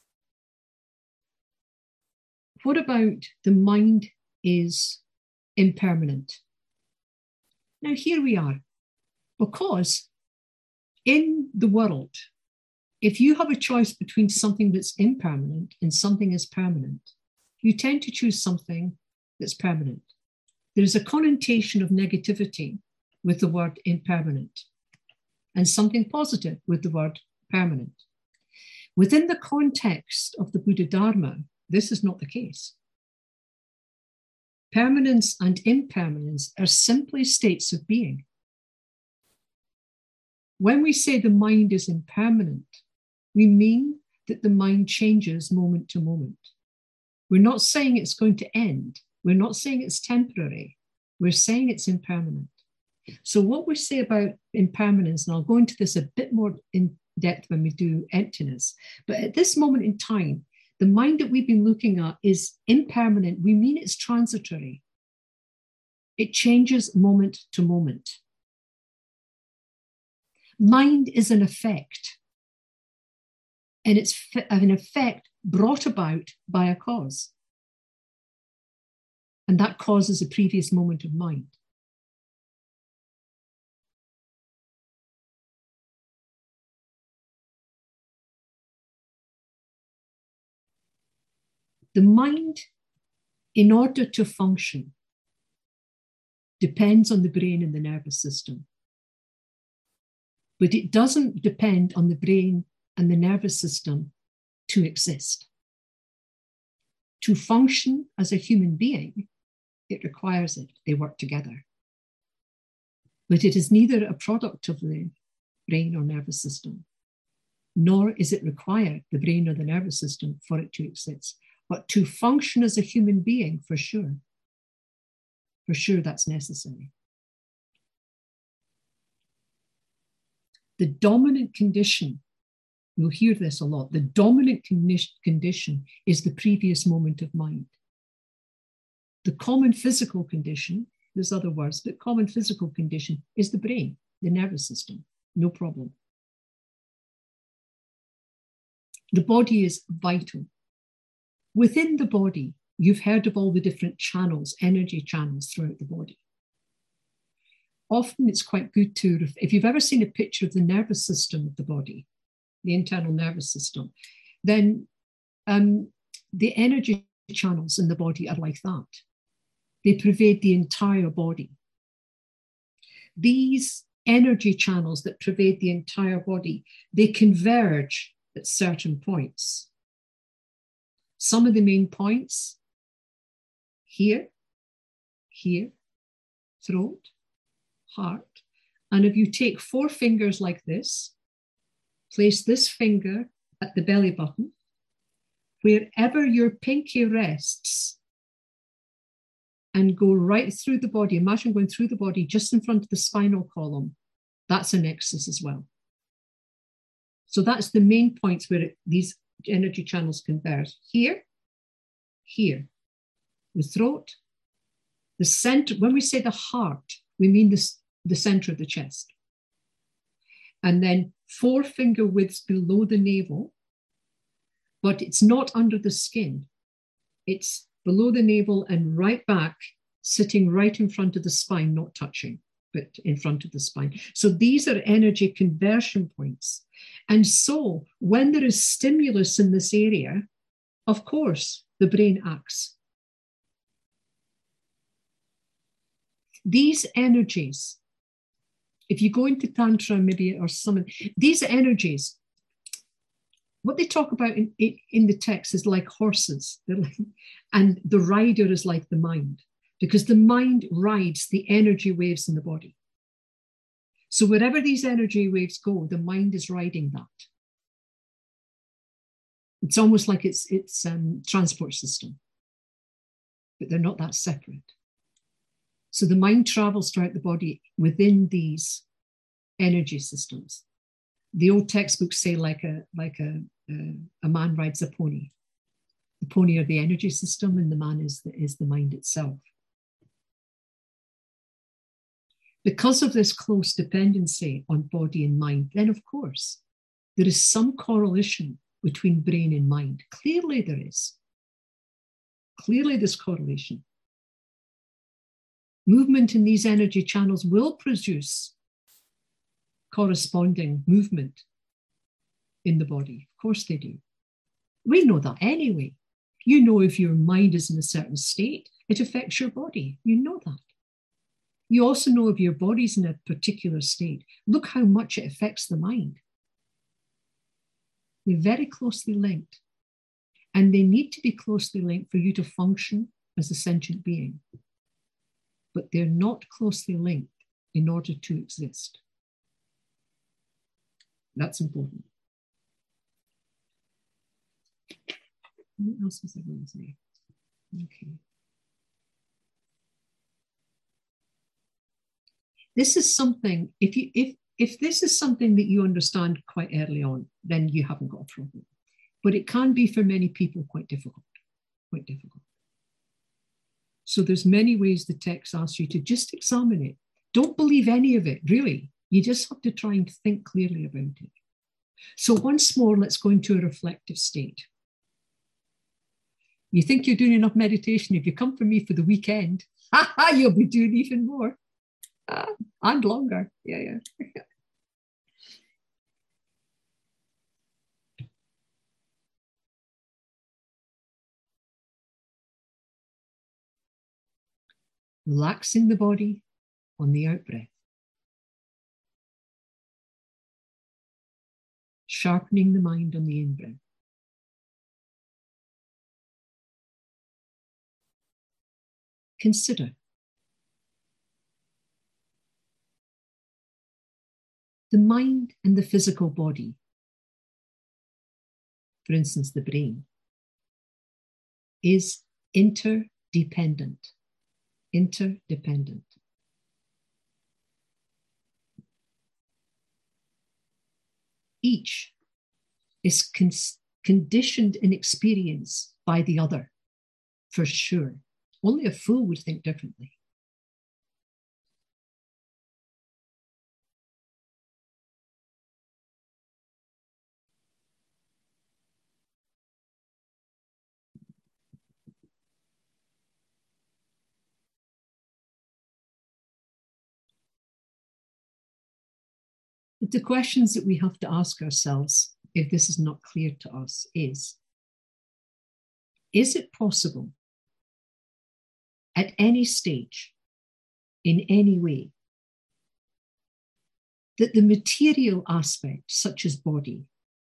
what about the mind is impermanent? Now here we are, because in the world, if you have a choice between something that's impermanent and something that's permanent, you tend to choose something that's permanent. There's a connotation of negativity with the word impermanent and something positive with the word permanent. Within the context of the Buddha Dharma, this is not the case. Permanence and impermanence are simply states of being. When we say the mind is impermanent, we mean that the mind changes moment to moment. We're not saying it's going to end. We're not saying it's temporary. We're saying it's impermanent. So what we say about impermanence, and I'll go into this a bit more in depth when we do emptiness, but at this moment in time, the mind that we've been looking at is impermanent. We mean it's transitory. It changes moment to moment. Mind is an effect. And it's an effect brought about by a cause. And that causes a previous moment of mind. The mind, in order to function, depends on the brain and the nervous system. But it doesn't depend on the brain and the nervous system to exist. To function as a human being, it requires it. They work together. But it is neither a product of the brain or nervous system, nor is it required, the brain or the nervous system, for it to exist. But to function as a human being, for sure, for sure that's necessary. The dominant condition, you'll hear this a lot, the dominant condition is the previous moment of mind. The common physical condition, there's other words, but common physical condition is the brain, the nervous system, no problem. The body is vital. Within the body, you've heard of all the different channels, energy channels throughout the body. Often it's quite good to, if you've ever seen a picture of the nervous system of the body, the internal nervous system, then um, the energy channels in the body are like that. They pervade the entire body. These energy channels that pervade the entire body, they converge at certain points. Some of the main points, here, here, throat, heart. And if you take four fingers like this, place this finger at the belly button, wherever your pinky rests, and go right through the body. Imagine going through the body just in front of the spinal column. That's a nexus as well. So that's the main points where it, these energy channels converge. Here, here, the throat, the center. When we say the heart, we mean this, the center of the chest. And then four finger widths below the navel, but it's not under the skin. It's below the navel and right back, sitting right in front of the spine, not touching, but in front of the spine. So these are energy conversion points. And so when there is stimulus in this area, of course, the brain acts. These energies, if you go into Tantra maybe or something, these energies, what they talk about in, in the text is like horses. They're like, and the rider is like the mind, because the mind rides the energy waves in the body. So wherever these energy waves go, the mind is riding that. It's almost like it's it's um, transport system, but they're not that separate. So the mind travels throughout the body within these energy systems. The old textbooks say like a like a uh, a man rides a pony. The pony are the energy system, and the man is the, is the mind itself. Because of this close dependency on body and mind, then of course, there is some correlation between brain and mind. Clearly there is. Clearly there's correlation. Movement in these energy channels will produce corresponding movement in the body. Of course they do. We know that anyway. You know if your mind is in a certain state, it affects your body. You know that. You also know if your body's in a particular state. Look how much it affects the mind. They're very closely linked. And they need to be closely linked for you to function as a sentient being. But they're not closely linked in order to exist. That's important. What else was I going to say? Okay. This is something, if you if if this is something that you understand quite early on, then you haven't got a problem. But it can be for many people quite difficult, quite difficult. So there's many ways the text asks you to just examine it. Don't believe any of it, really. You just have to try and think clearly about it. So once more, let's go into a reflective state. You think you're doing enough meditation. If you come for me for the weekend, you'll be doing even more. Ah, and longer. Yeah, yeah. Relaxing the body on the out-breath. Sharpening the mind on the in-breath. Consider the mind and the physical body, for instance, the brain, is interdependent. Interdependent. Each is con- conditioned in experience by the other, for sure. Only a fool would think differently. But the questions that we have to ask ourselves, if this is not clear to us, is, is it possible at any stage, in any way, that the material aspect, such as body,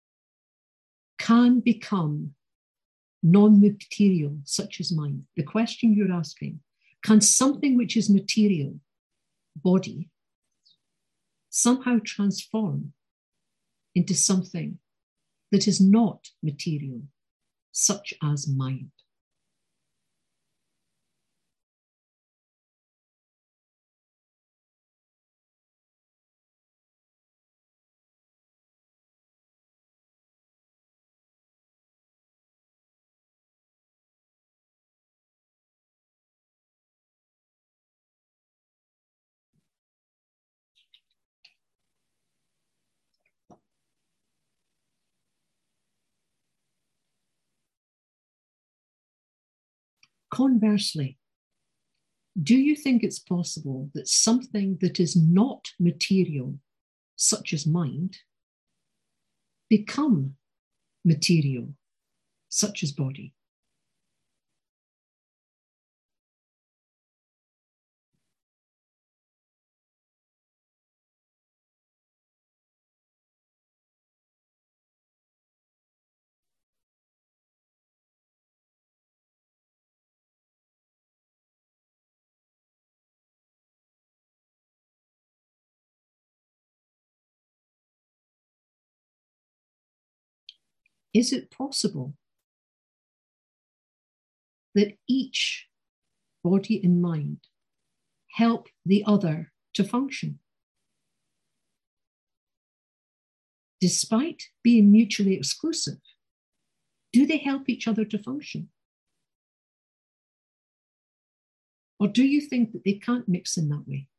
can become non-material, such as mind? The question you're asking, can something which is material, body, somehow transform into something that is not material, such as mind? Conversely, do you think it's possible that something that is not material, such as mind, become material, such as body? Is it possible that each body and mind help the other to function? despite being mutually exclusive, do they help each other to function? Or do you think that they can't mix in that way?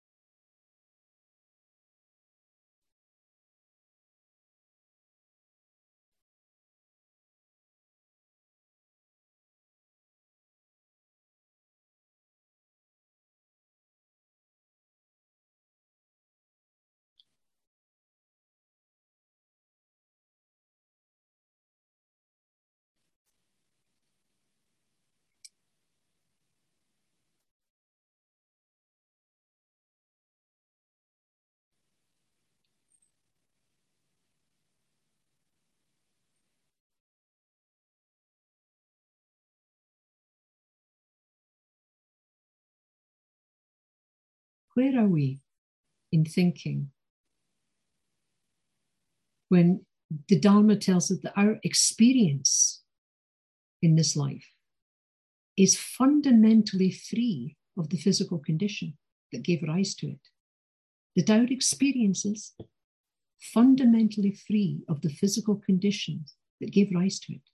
Where are we in thinking when the Dharma tells us that our experience in this life is fundamentally free of the physical condition that gave rise to it? That our experience is fundamentally free of the physical conditions that gave rise to it.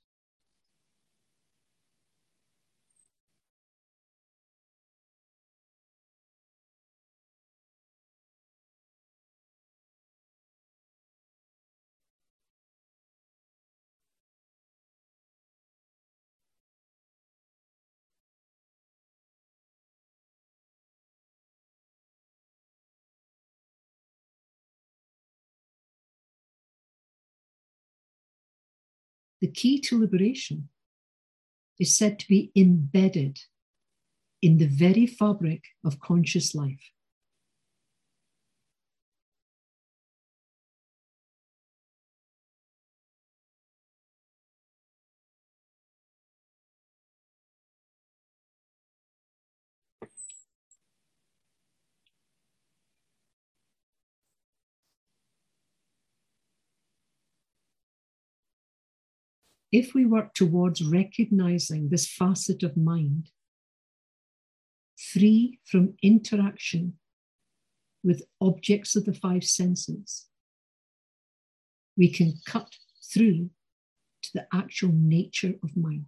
The key to liberation is said to be embedded in the very fabric of conscious life. If we work towards recognizing this facet of mind, free from interaction with objects of the five senses, we can cut through to the actual nature of mind.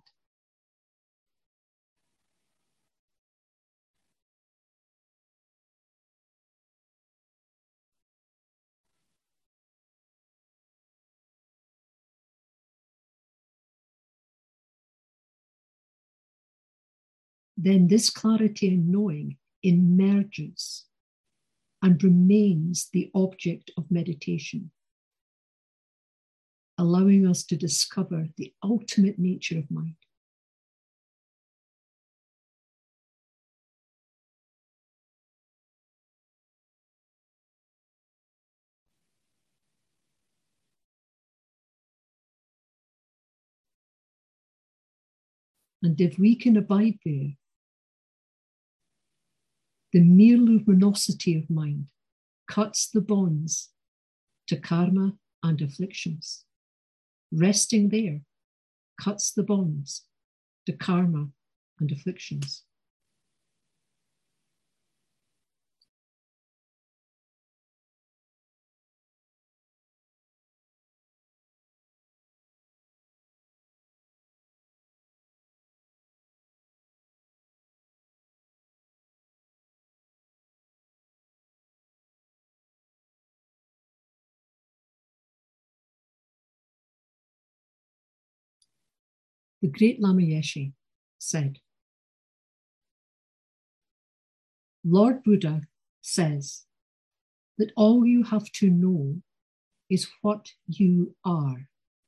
Then this clarity and knowing emerges and remains the object of meditation, allowing us to discover the ultimate nature of mind. And if we can abide there, the mere luminosity of mind cuts the bonds to karma and afflictions. Resting there cuts the bonds to karma and afflictions. The great Lama Yeshe said, Lord Buddha says that all you have to know is what you are,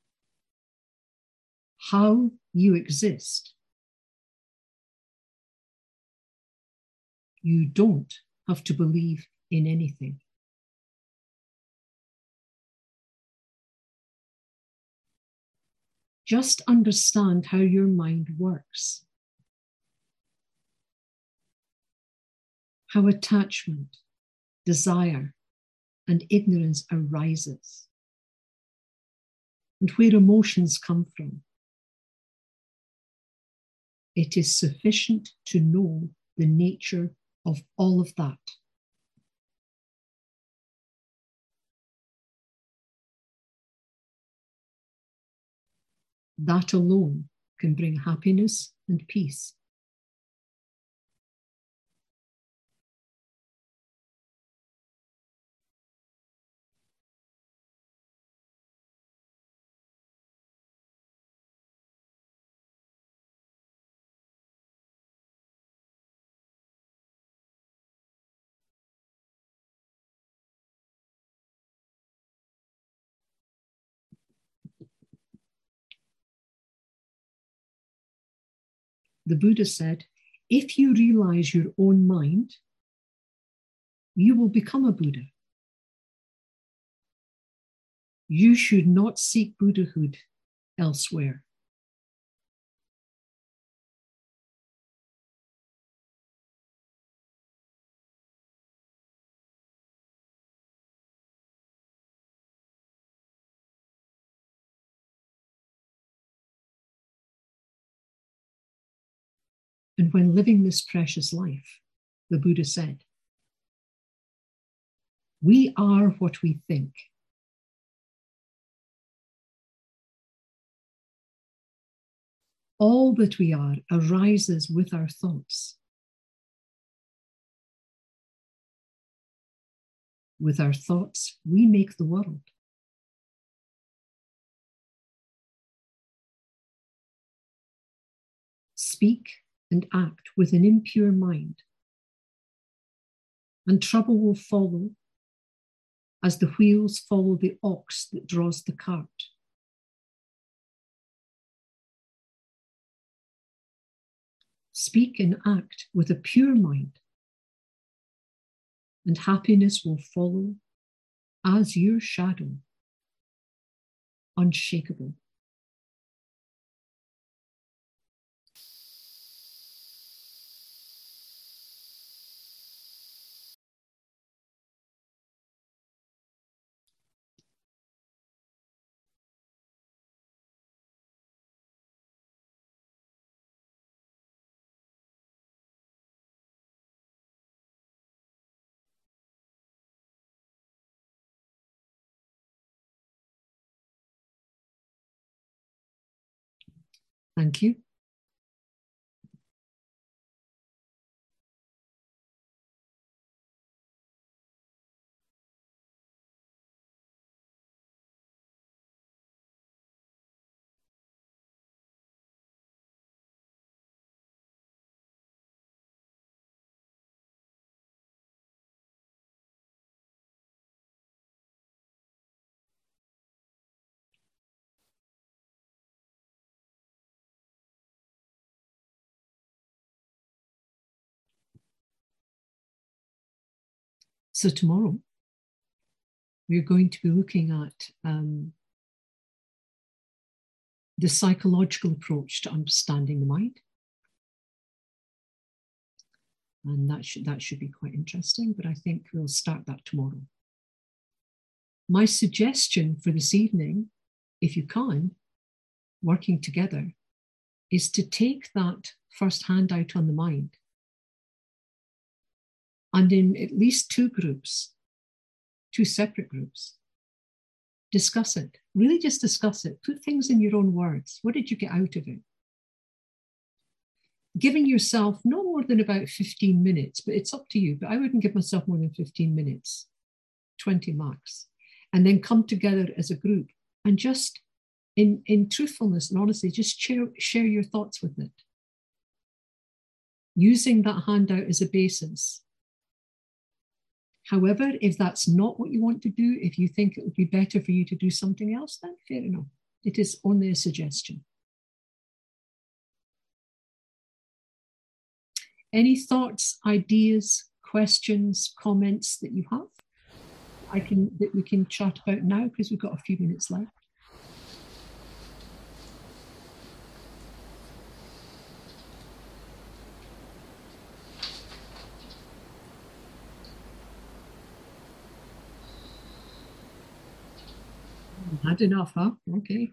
how you exist. You don't have to believe in anything. Just understand how your mind works, how attachment, desire, and ignorance arises, and where emotions come from. It is sufficient to know the nature of all of that. That alone can bring happiness and peace. The Buddha said, if you realize your own mind, you will become a Buddha. You should not seek Buddhahood elsewhere. And when living this precious life, the Buddha said, we are what we think. All that we are arises with our thoughts. With our thoughts, we make the world. Speak and act with an impure mind, and trouble will follow as the wheels follow the ox that draws the cart. Speak and act with a pure mind, and happiness will follow as your shadow, unshakable. Thank you. So tomorrow, we're going to be looking at um, the psychological approach to understanding the mind. And that should, that should be quite interesting, but I think we'll start that tomorrow. My suggestion for this evening, if you can, working together, is to take that first handout on the mind and in at least two groups, two separate groups, discuss it. Really just discuss it. Put things in your own words. What did you get out of it? Giving yourself no more than about fifteen minutes, but it's up to you. But I wouldn't give myself more than fifteen minutes, twenty max. And then come together as a group and just in, in truthfulness and honesty, just share, share your thoughts with it. Using that handout as a basis. However, if that's not what you want to do, if you think it would be better for you to do something else, then fair enough. It is only a suggestion. Any thoughts, ideas, questions, comments that you have? I can that we can chat about now because we've got a few minutes left. Had enough, huh? Okay.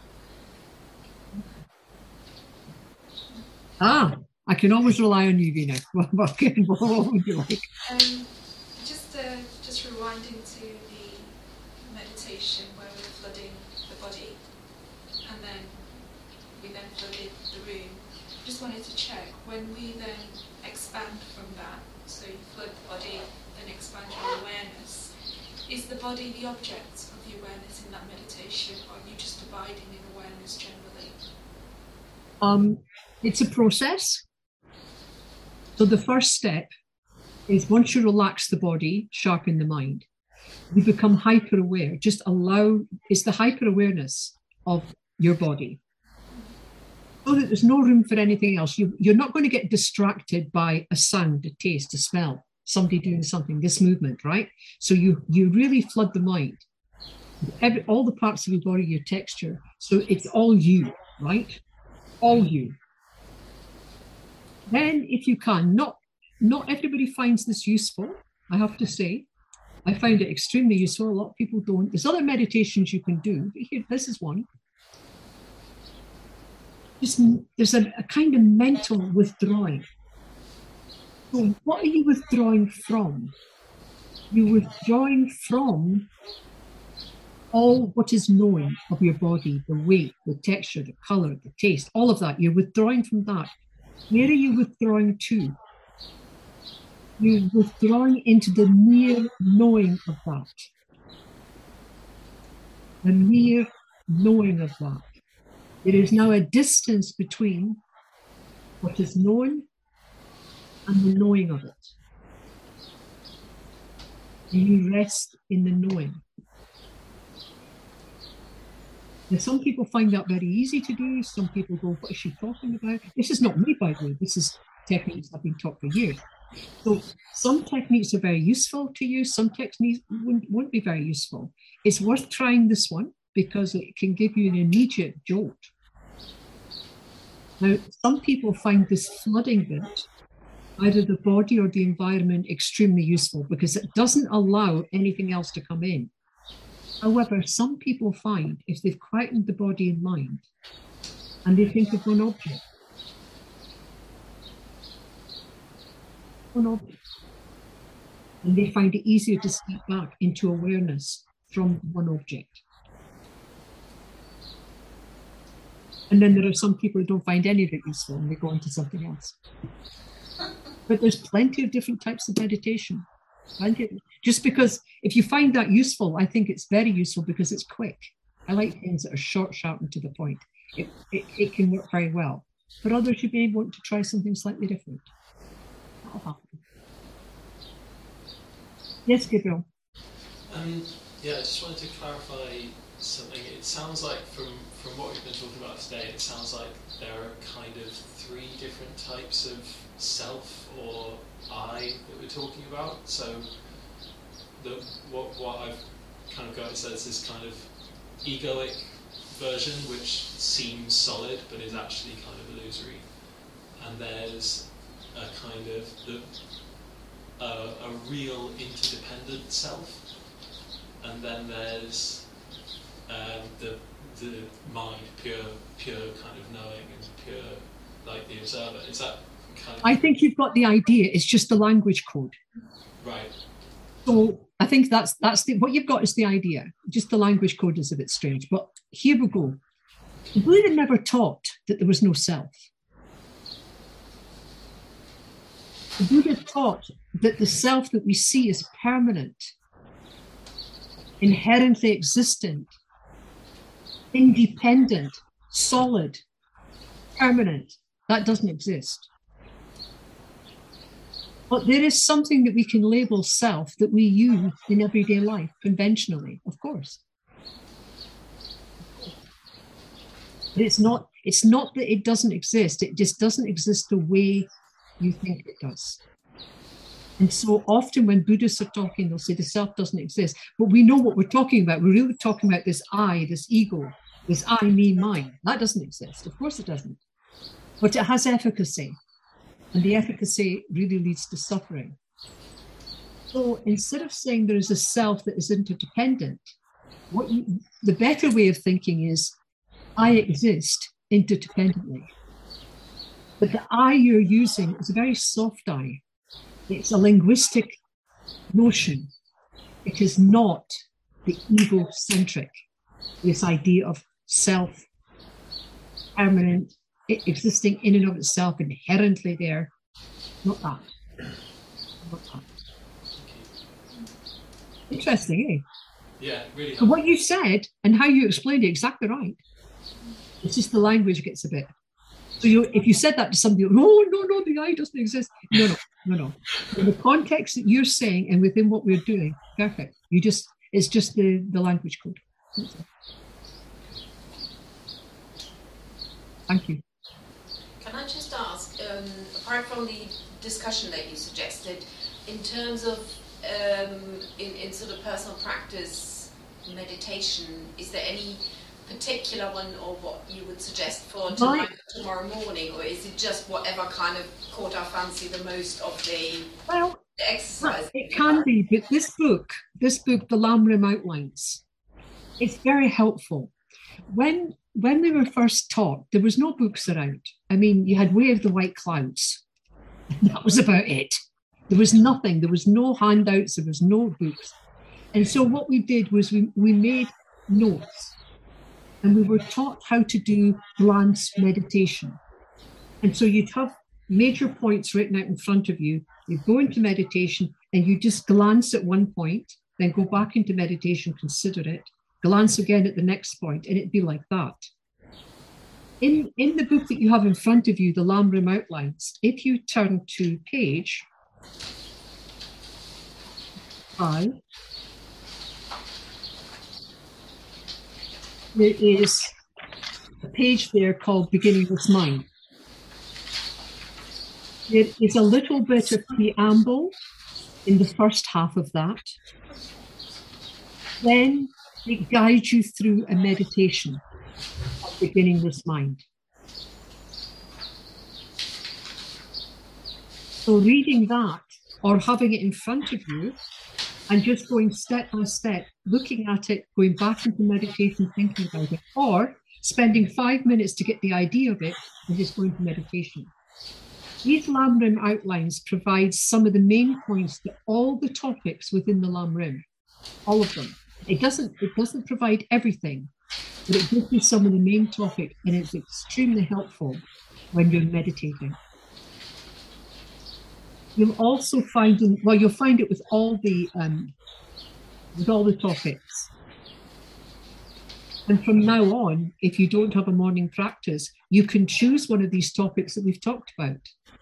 Ah, I can always rely on you, Vina. What, what, what would you like? Um, just, uh, just rewinding to the meditation where we're flooding the body, and then we then flooded the room. Just wanted to check, when we then expand from that, so you flood the body, then expand your awareness, is the body the object of the awareness in that meditation, or are you just abiding in awareness generally? Um, it's a process. So the first step is, once you relax the body, sharpen the mind, you become hyper aware. Just allow, it's the hyper awareness of your body, so that there's no room for anything else. You, you're not going to get distracted by a sound, a taste, a smell, somebody doing something, this movement, right? So you, you really flood the mind, every, all the parts of your body, your texture. So it's all you, right? All you. Then, if you can, not, not everybody finds this useful, I have to say. I find it extremely useful. A lot of people don't. There's other meditations you can do, but here, this is one. Just, there's a, a kind of mental withdrawing. So what are you withdrawing from? You're withdrawing from all what is known of your body, the weight, the texture, the color, the taste, all of that. You're withdrawing from that. Where are you withdrawing to? You're withdrawing into the mere knowing of that. The mere knowing of that. There is now a distance between what is known and the knowing of it. And you rest in the knowing. Now, some people find that very easy to do. Some people go, what is she talking about? This is not me, by the way. This is techniques I've been taught for years. So some techniques are very useful to you. Some techniques won't, won't be very useful. It's worth trying this one, because it can give you an immediate jolt. Now, some people find this flooding bit, either the body or the environment, extremely useful, because it doesn't allow anything else to come in. However, some people find, if they've quietened the body and mind, and they think of one object, one object, and they find it easier to step back into awareness from one object. And then there are some people who don't find any of it useful, and they go into something else. But there's plenty of different types of meditation. Plenty of, just because if you find that useful, I think it's very useful because it's quick. I like things that are short, sharp, and to the point. It, it, it can work very well. But others, you may want to try something slightly different. That'll happen. Yes, Gabriel. Um, yeah, I just wanted to clarify something. It sounds like from, from what we've been talking about today, it sounds like there are kind of three different types of self or I that we're talking about. So the, what, what I've kind of got is there's this kind of egoic version which seems solid but is actually kind of illusory. And there's a kind of the, uh, a real interdependent self. And then there's um, the the mind, pure pure kind of knowing and pure like the observer. Is that kind of? I think you've got the idea. It's just the language code. Right. So I think that's that's the, what you've got is the idea. Just the language code is a bit strange. But here we go. The Buddha never taught that there was no self. The Buddha taught that the self that we see is permanent, inherently existent, independent, solid, permanent. That doesn't exist. But there is something that we can label self that we use in everyday life, conventionally, of course. But it's not, it's not that it doesn't exist, it just doesn't exist the way you think it does. And so often when Buddhists are talking, they'll say the self doesn't exist. But we know what we're talking about. We're really talking about this I, this ego, this I, me, mine. That doesn't exist. Of course it doesn't. But it has efficacy. And the efficacy really leads to suffering. So instead of saying there is a self that is interdependent, what you, the better way of thinking is, I exist interdependently. But the I you're using is a very soft I. It's a linguistic notion. It is not the egocentric, this idea of self permanent, existing in and of itself, inherently there. Not that. Not that. Interesting, eh? Yeah, really. So what you said and how you explained it, exactly right. It's just the language gets a bit. So you, if you said that to somebody, oh no, no, the I doesn't exist. No, no, no, no. In the context that you're saying and within what we're doing, perfect. You just, it's just the, the language code. Thank you. Can I just ask, um, apart from the discussion that you suggested, in terms of um, in, in sort of personal practice meditation, is there any particular one or what you would suggest for tonight or tomorrow morning, or is it just whatever kind of caught our fancy the most of the, well, the exercise? It can be, but this book, this book, The Lamrim Outlines, it's very helpful. When when we were first taught, there was no books around. I mean, you had Way of the White Clouds. That was about it. There was nothing. There was no handouts. There was no books. And so what we did was we, we made notes, and we were taught how to do glance meditation. And so you'd have major points written out in front of you. You go into meditation and you just glance at one point, then go back into meditation, consider it, glance again at the next point, and it'd be like that. In, in the book that you have in front of you, the Lamrim Outlines, if you turn to page five, there is a page there called Beginningless Mind. There is a little bit of preamble in the first half of that. Then it guides you through a meditation of beginningless mind. So reading that or having it in front of you and just going step by step, looking at it, going back into meditation, thinking about it, or spending five minutes to get the idea of it and just going to meditation. These Lamrim Outlines provide some of the main points to all the topics within the Lamrim, all of them. It doesn't, it doesn't provide everything, but it gives you some of the main topics, and it's extremely helpful when you're meditating. You'll also find, in, well, you'll find it with all the um, with all the topics. And from now on, if you don't have a morning practice, you can choose one of these topics that we've talked about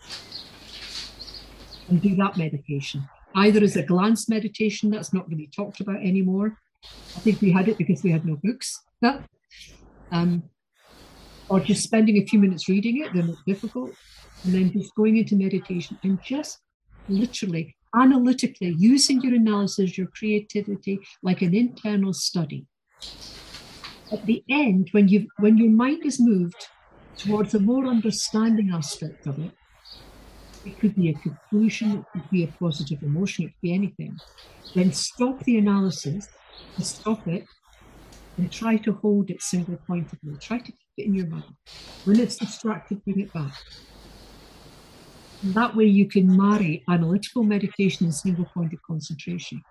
and do that meditation. Either as a glance meditation, that's not really talked about anymore. I think we had it because we had no books. That, um, or just spending a few minutes reading it, they're not difficult. And then just going into meditation and just literally, analytically, using your analysis, your creativity, like an internal study. At the end, when you when your mind is moved towards a more understanding aspect of it, it could be a conclusion, it could be a positive emotion, it could be anything. Then stop the analysis, stop it, and try to hold it single-pointedly. Try to keep it in your mind. When it's distracted, bring it back. And that way you can marry analytical meditation and single-pointed concentration.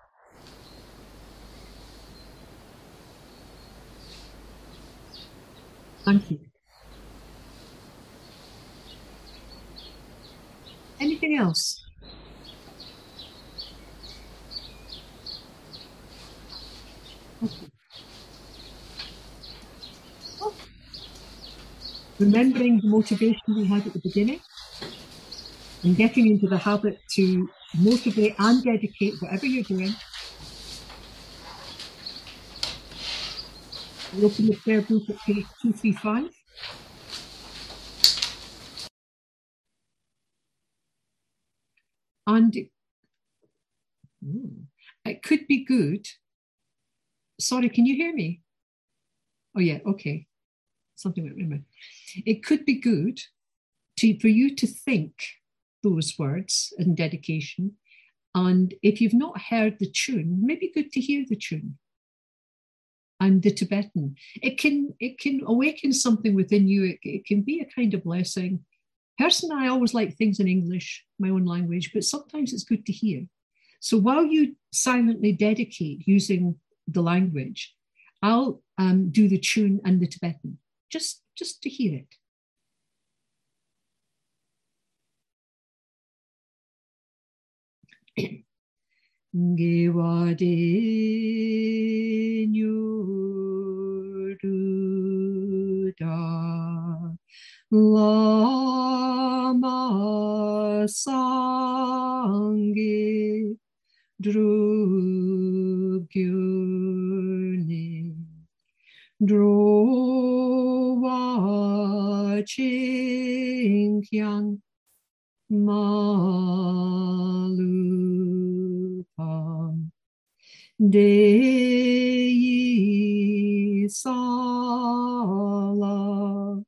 Thank you. Anything else? Okay. Oh. Remembering the motivation we had at the beginning and getting into the habit to motivate and dedicate whatever you're doing. We'll open the prayer book at page two thirty-five. And it, hmm, it could be good. Sorry, can you hear me? Oh yeah, okay. Something went wrong. It could be good to, for you to think those words in dedication. And if you've not heard the tune, maybe good to hear the tune. And the Tibetan, it can it can awaken something within you. It, it can be a kind of blessing. Personally, I always like things in English, my own language, but sometimes it's good to hear. So while you silently dedicate using the language, I'll um, do the tune and the Tibetan. just, just to hear it. Gewadenyuruda lama sangi drugyurni drowa chinkyang malupam deyi sala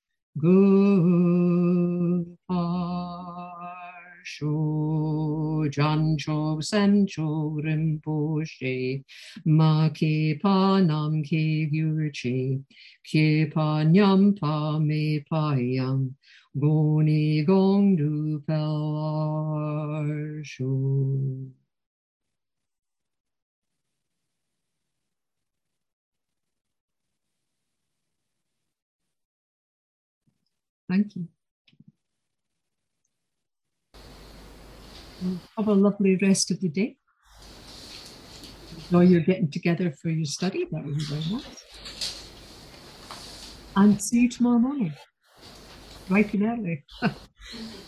Guparsho Jancho Sancho Rinpoche Ma Ke Pa Nam Ke Gyurche Ke Pa Nyam Pa Me Pa Yang Goni Gong Du Pelarsho. Thank you. Have a lovely rest of the day. Enjoy your getting together for your study. That would be very nice. And see you tomorrow morning, bright and early.